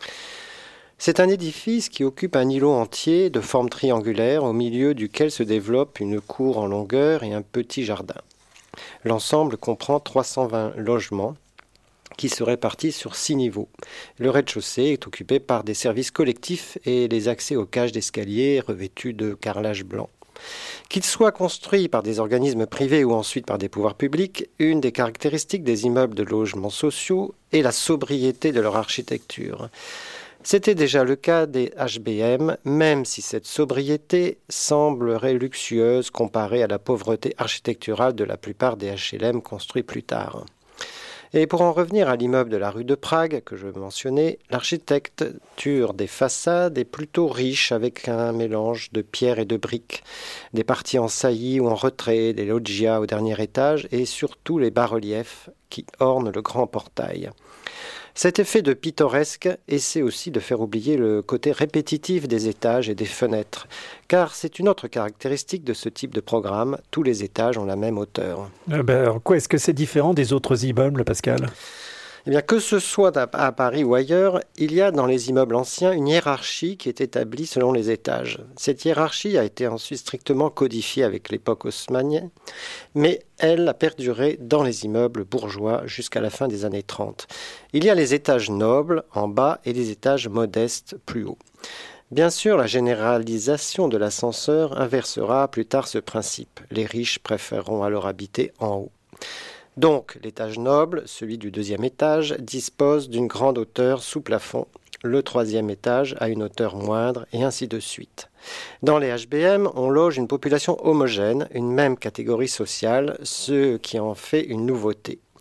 C'est un édifice qui occupe un îlot entier de forme triangulaire au milieu duquel se développe une cour en longueur et un petit jardin. L'ensemble comprend 320 logements qui se répartissent sur 6 niveaux. Le rez-de-chaussée est occupé par des services collectifs et les accès aux cages d'escalier revêtus de carrelage blanc. Qu'ils soient construits par des organismes privés ou ensuite par des pouvoirs publics, une des caractéristiques des immeubles de logements sociaux est la sobriété de leur architecture. C'était déjà le cas des HBM, même si cette sobriété semblerait luxueuse comparée à la pauvreté architecturale de la plupart des HLM construits plus tard. Et pour en revenir à l'immeuble de la rue de Prague que je mentionnais, l'architecture des façades est plutôt riche avec un mélange de pierres et de briques, des parties en saillie ou en retrait, des loggias au dernier étage et surtout les bas-reliefs qui ornent le grand portail. Cet effet de pittoresque essaie aussi de faire oublier le côté répétitif des étages et des fenêtres, car c'est une autre caractéristique de ce type de programme, tous les étages ont la même hauteur. En quoi est-ce que c'est différent des autres immeubles, Pascal ? Eh bien, que ce soit à Paris ou ailleurs, il y a dans les immeubles anciens une hiérarchie qui est établie selon les étages. Cette hiérarchie a été ensuite strictement codifiée avec l'époque haussmannienne, mais elle a perduré dans les immeubles bourgeois jusqu'à la fin des années 30. Il y a les étages nobles en bas et les étages modestes plus haut. Bien sûr, la généralisation de l'ascenseur inversera plus tard ce principe. Les riches préféreront alors habiter en haut. Donc, l'étage noble, celui du deuxième étage, dispose d'une grande hauteur sous plafond. Le troisième étage a une hauteur moindre, et ainsi de suite. Dans les HBM, on loge une population homogène, une même catégorie sociale, ce qui en fait une nouveauté.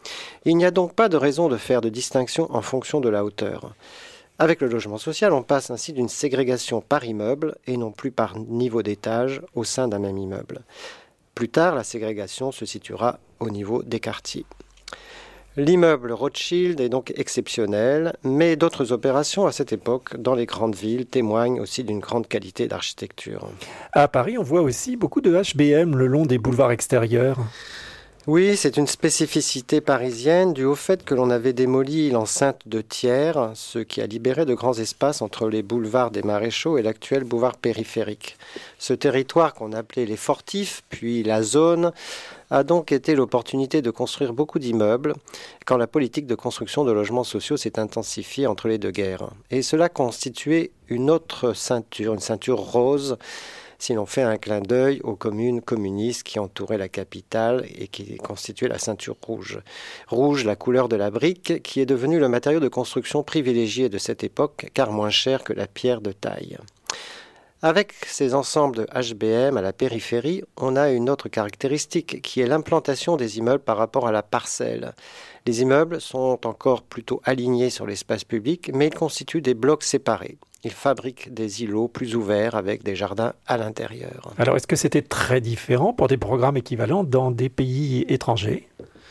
Il n'y a donc pas de raison de faire de distinction en fonction de la hauteur. Avec le logement social, on passe ainsi d'une ségrégation par immeuble et non plus par niveau d'étage au sein d'un même immeuble. Plus tard, la ségrégation se situera au niveau des quartiers. L'immeuble Rothschild est donc exceptionnel, mais d'autres opérations à cette époque dans les grandes villes témoignent aussi d'une grande qualité d'architecture. À Paris, on voit aussi beaucoup de HBM le long des boulevards extérieurs. Oui, c'est une spécificité parisienne due au fait que l'on avait démoli l'enceinte de Thiers, ce qui a libéré de grands espaces entre les boulevards des Maréchaux et l'actuel boulevard périphérique. Ce territoire qu'on appelait les Fortifs, puis la zone, a donc été l'opportunité de construire beaucoup d'immeubles quand la politique de construction de logements sociaux s'est intensifiée entre les deux guerres. Et cela constituait une autre ceinture, une ceinture rose, si l'on fait un clin d'œil aux communes communistes qui entouraient la capitale et qui constituaient la ceinture rouge. Rouge, la couleur de la brique, qui est devenue le matériau de construction privilégié de cette époque, car moins cher que la pierre de taille. Avec ces ensembles de HBM à la périphérie, on a une autre caractéristique qui est l'implantation des immeubles par rapport à la parcelle. Les immeubles sont encore plutôt alignés sur l'espace public, mais ils constituent des blocs séparés. Ils fabriquent des îlots plus ouverts avec des jardins à l'intérieur. Alors, est-ce que c'était très différent pour des programmes équivalents dans des pays étrangers ?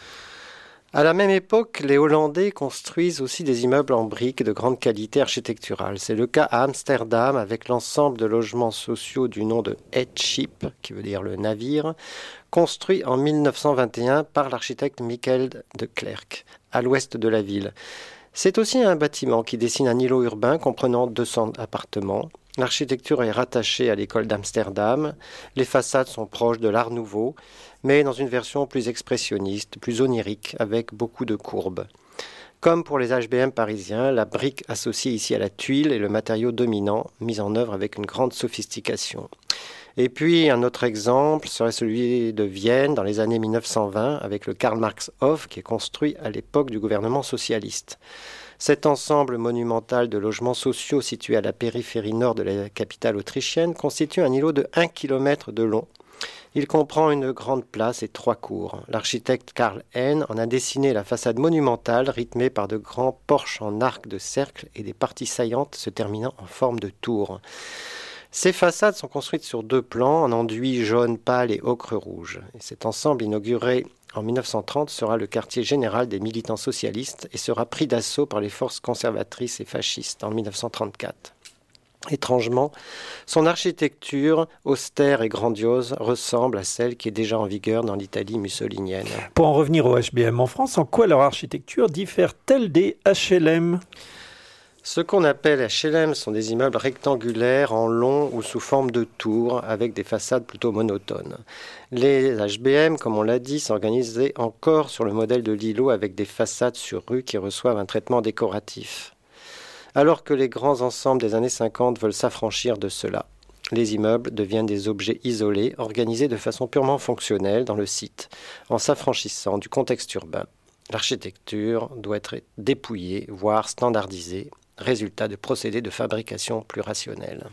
À la même époque, les Hollandais construisent aussi des immeubles en briques de grande qualité architecturale. C'est le cas à Amsterdam avec l'ensemble de logements sociaux du nom de Het Schip, qui veut dire le navire, construit en 1921 par l'architecte Michael de Klerk, à l'ouest de la ville. C'est aussi un bâtiment qui dessine un îlot urbain comprenant 200 appartements. L'architecture est rattachée à l'école d'Amsterdam. Les façades sont proches de l'Art Nouveau, mais dans une version plus expressionniste, plus onirique, avec beaucoup de courbes. Comme pour les HBM parisiens, la brique associée ici à la tuile est le matériau dominant, mis en œuvre avec une grande sophistication. Et puis, un autre exemple serait celui de Vienne dans les années 1920 avec le Karl Marx Hof qui est construit à l'époque du gouvernement socialiste. Cet ensemble monumental de logements sociaux situé à la périphérie nord de la capitale autrichienne constitue un îlot de 1 km de long. Il comprend une grande place et 3 cours. L'architecte Karl Henn en a dessiné la façade monumentale rythmée par de grands porches en arc de cercle et des parties saillantes se terminant en forme de tour. Ces façades sont construites sur 2 plans en enduit jaune pâle et ocre rouge. Et cet ensemble inauguré en 1930 sera le quartier général des militants socialistes et sera pris d'assaut par les forces conservatrices et fascistes en 1934. Étrangement, son architecture, austère et grandiose, ressemble à celle qui est déjà en vigueur dans l'Italie mussolinienne. Pour en revenir au HBM en France, en quoi leur architecture diffère-t-elle des HLM ? Ce qu'on appelle HLM sont des immeubles rectangulaires en long ou sous forme de tours avec des façades plutôt monotones. Les HBM, comme on l'a dit, s'organisaient encore sur le modèle de l'îlot avec des façades sur rue qui reçoivent un traitement décoratif. Alors que les grands ensembles des années 50 veulent s'affranchir de cela, les immeubles deviennent des objets isolés, organisés de façon purement fonctionnelle dans le site, en s'affranchissant du contexte urbain. L'architecture doit être dépouillée, voire standardisée, résultat de procédés de fabrication plus rationnels.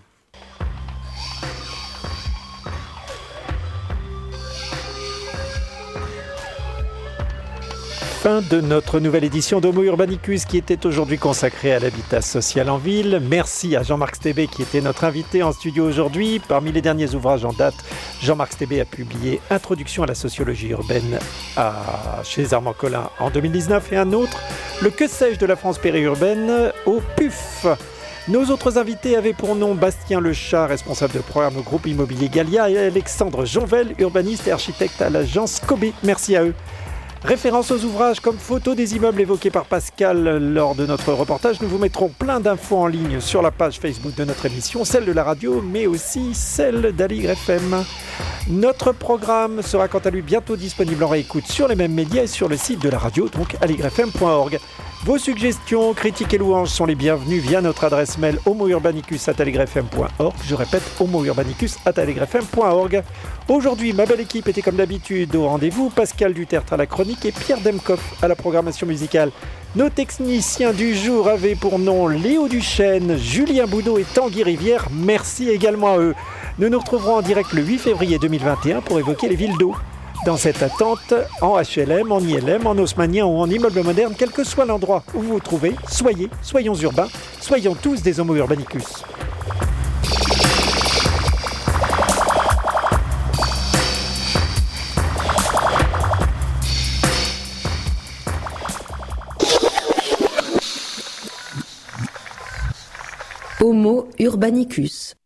Fin de notre nouvelle édition d'Homo Urbanicus qui était aujourd'hui consacrée à l'habitat social en ville. Merci à Jean-Marc Stébé qui était notre invité en studio aujourd'hui. Parmi les derniers ouvrages en date, Jean-Marc Stébé a publié Introduction à la sociologie urbaine chez Armand Collin en 2019 et un autre, Le que sais-je de la France périurbaine au PUF. Nos autres invités avaient pour nom Bastien Lechat, responsable de programme au groupe immobilier Gallia, et Alexandre Jonvel, urbaniste et architecte à l'agence Kobe. Merci à eux. Référence aux ouvrages comme photos des immeubles évoqués par Pascal lors de notre reportage. Nous vous mettrons plein d'infos en ligne sur la page Facebook de notre émission, celle de la radio, mais aussi celle d'Aligre FM. Notre programme sera quant à lui bientôt disponible en réécoute sur les mêmes médias et sur le site de la radio, donc aligrefm.org. Vos suggestions, critiques et louanges sont les bienvenues via notre adresse mail homourbanicus@aligrefm.org. Je répète, homourbanicus@aligrefm.org. Aujourd'hui, ma belle équipe était comme d'habitude au rendez-vous. Pascal Dutertre à la chronique et Pierre Demkoff à la programmation musicale. Nos techniciens du jour avaient pour nom Léo Duchesne, Julien Boudot et Tanguy Rivière. Merci également à eux. Nous nous retrouverons en direct le 8 février 2021 pour évoquer les villes d'eau. Dans cette attente, en HLM, en ILM, en haussmannien ou en immeuble moderne, quel que soit l'endroit où vous vous trouvez, soyons urbains, soyons tous des Homo urbanicus. Homo urbanicus.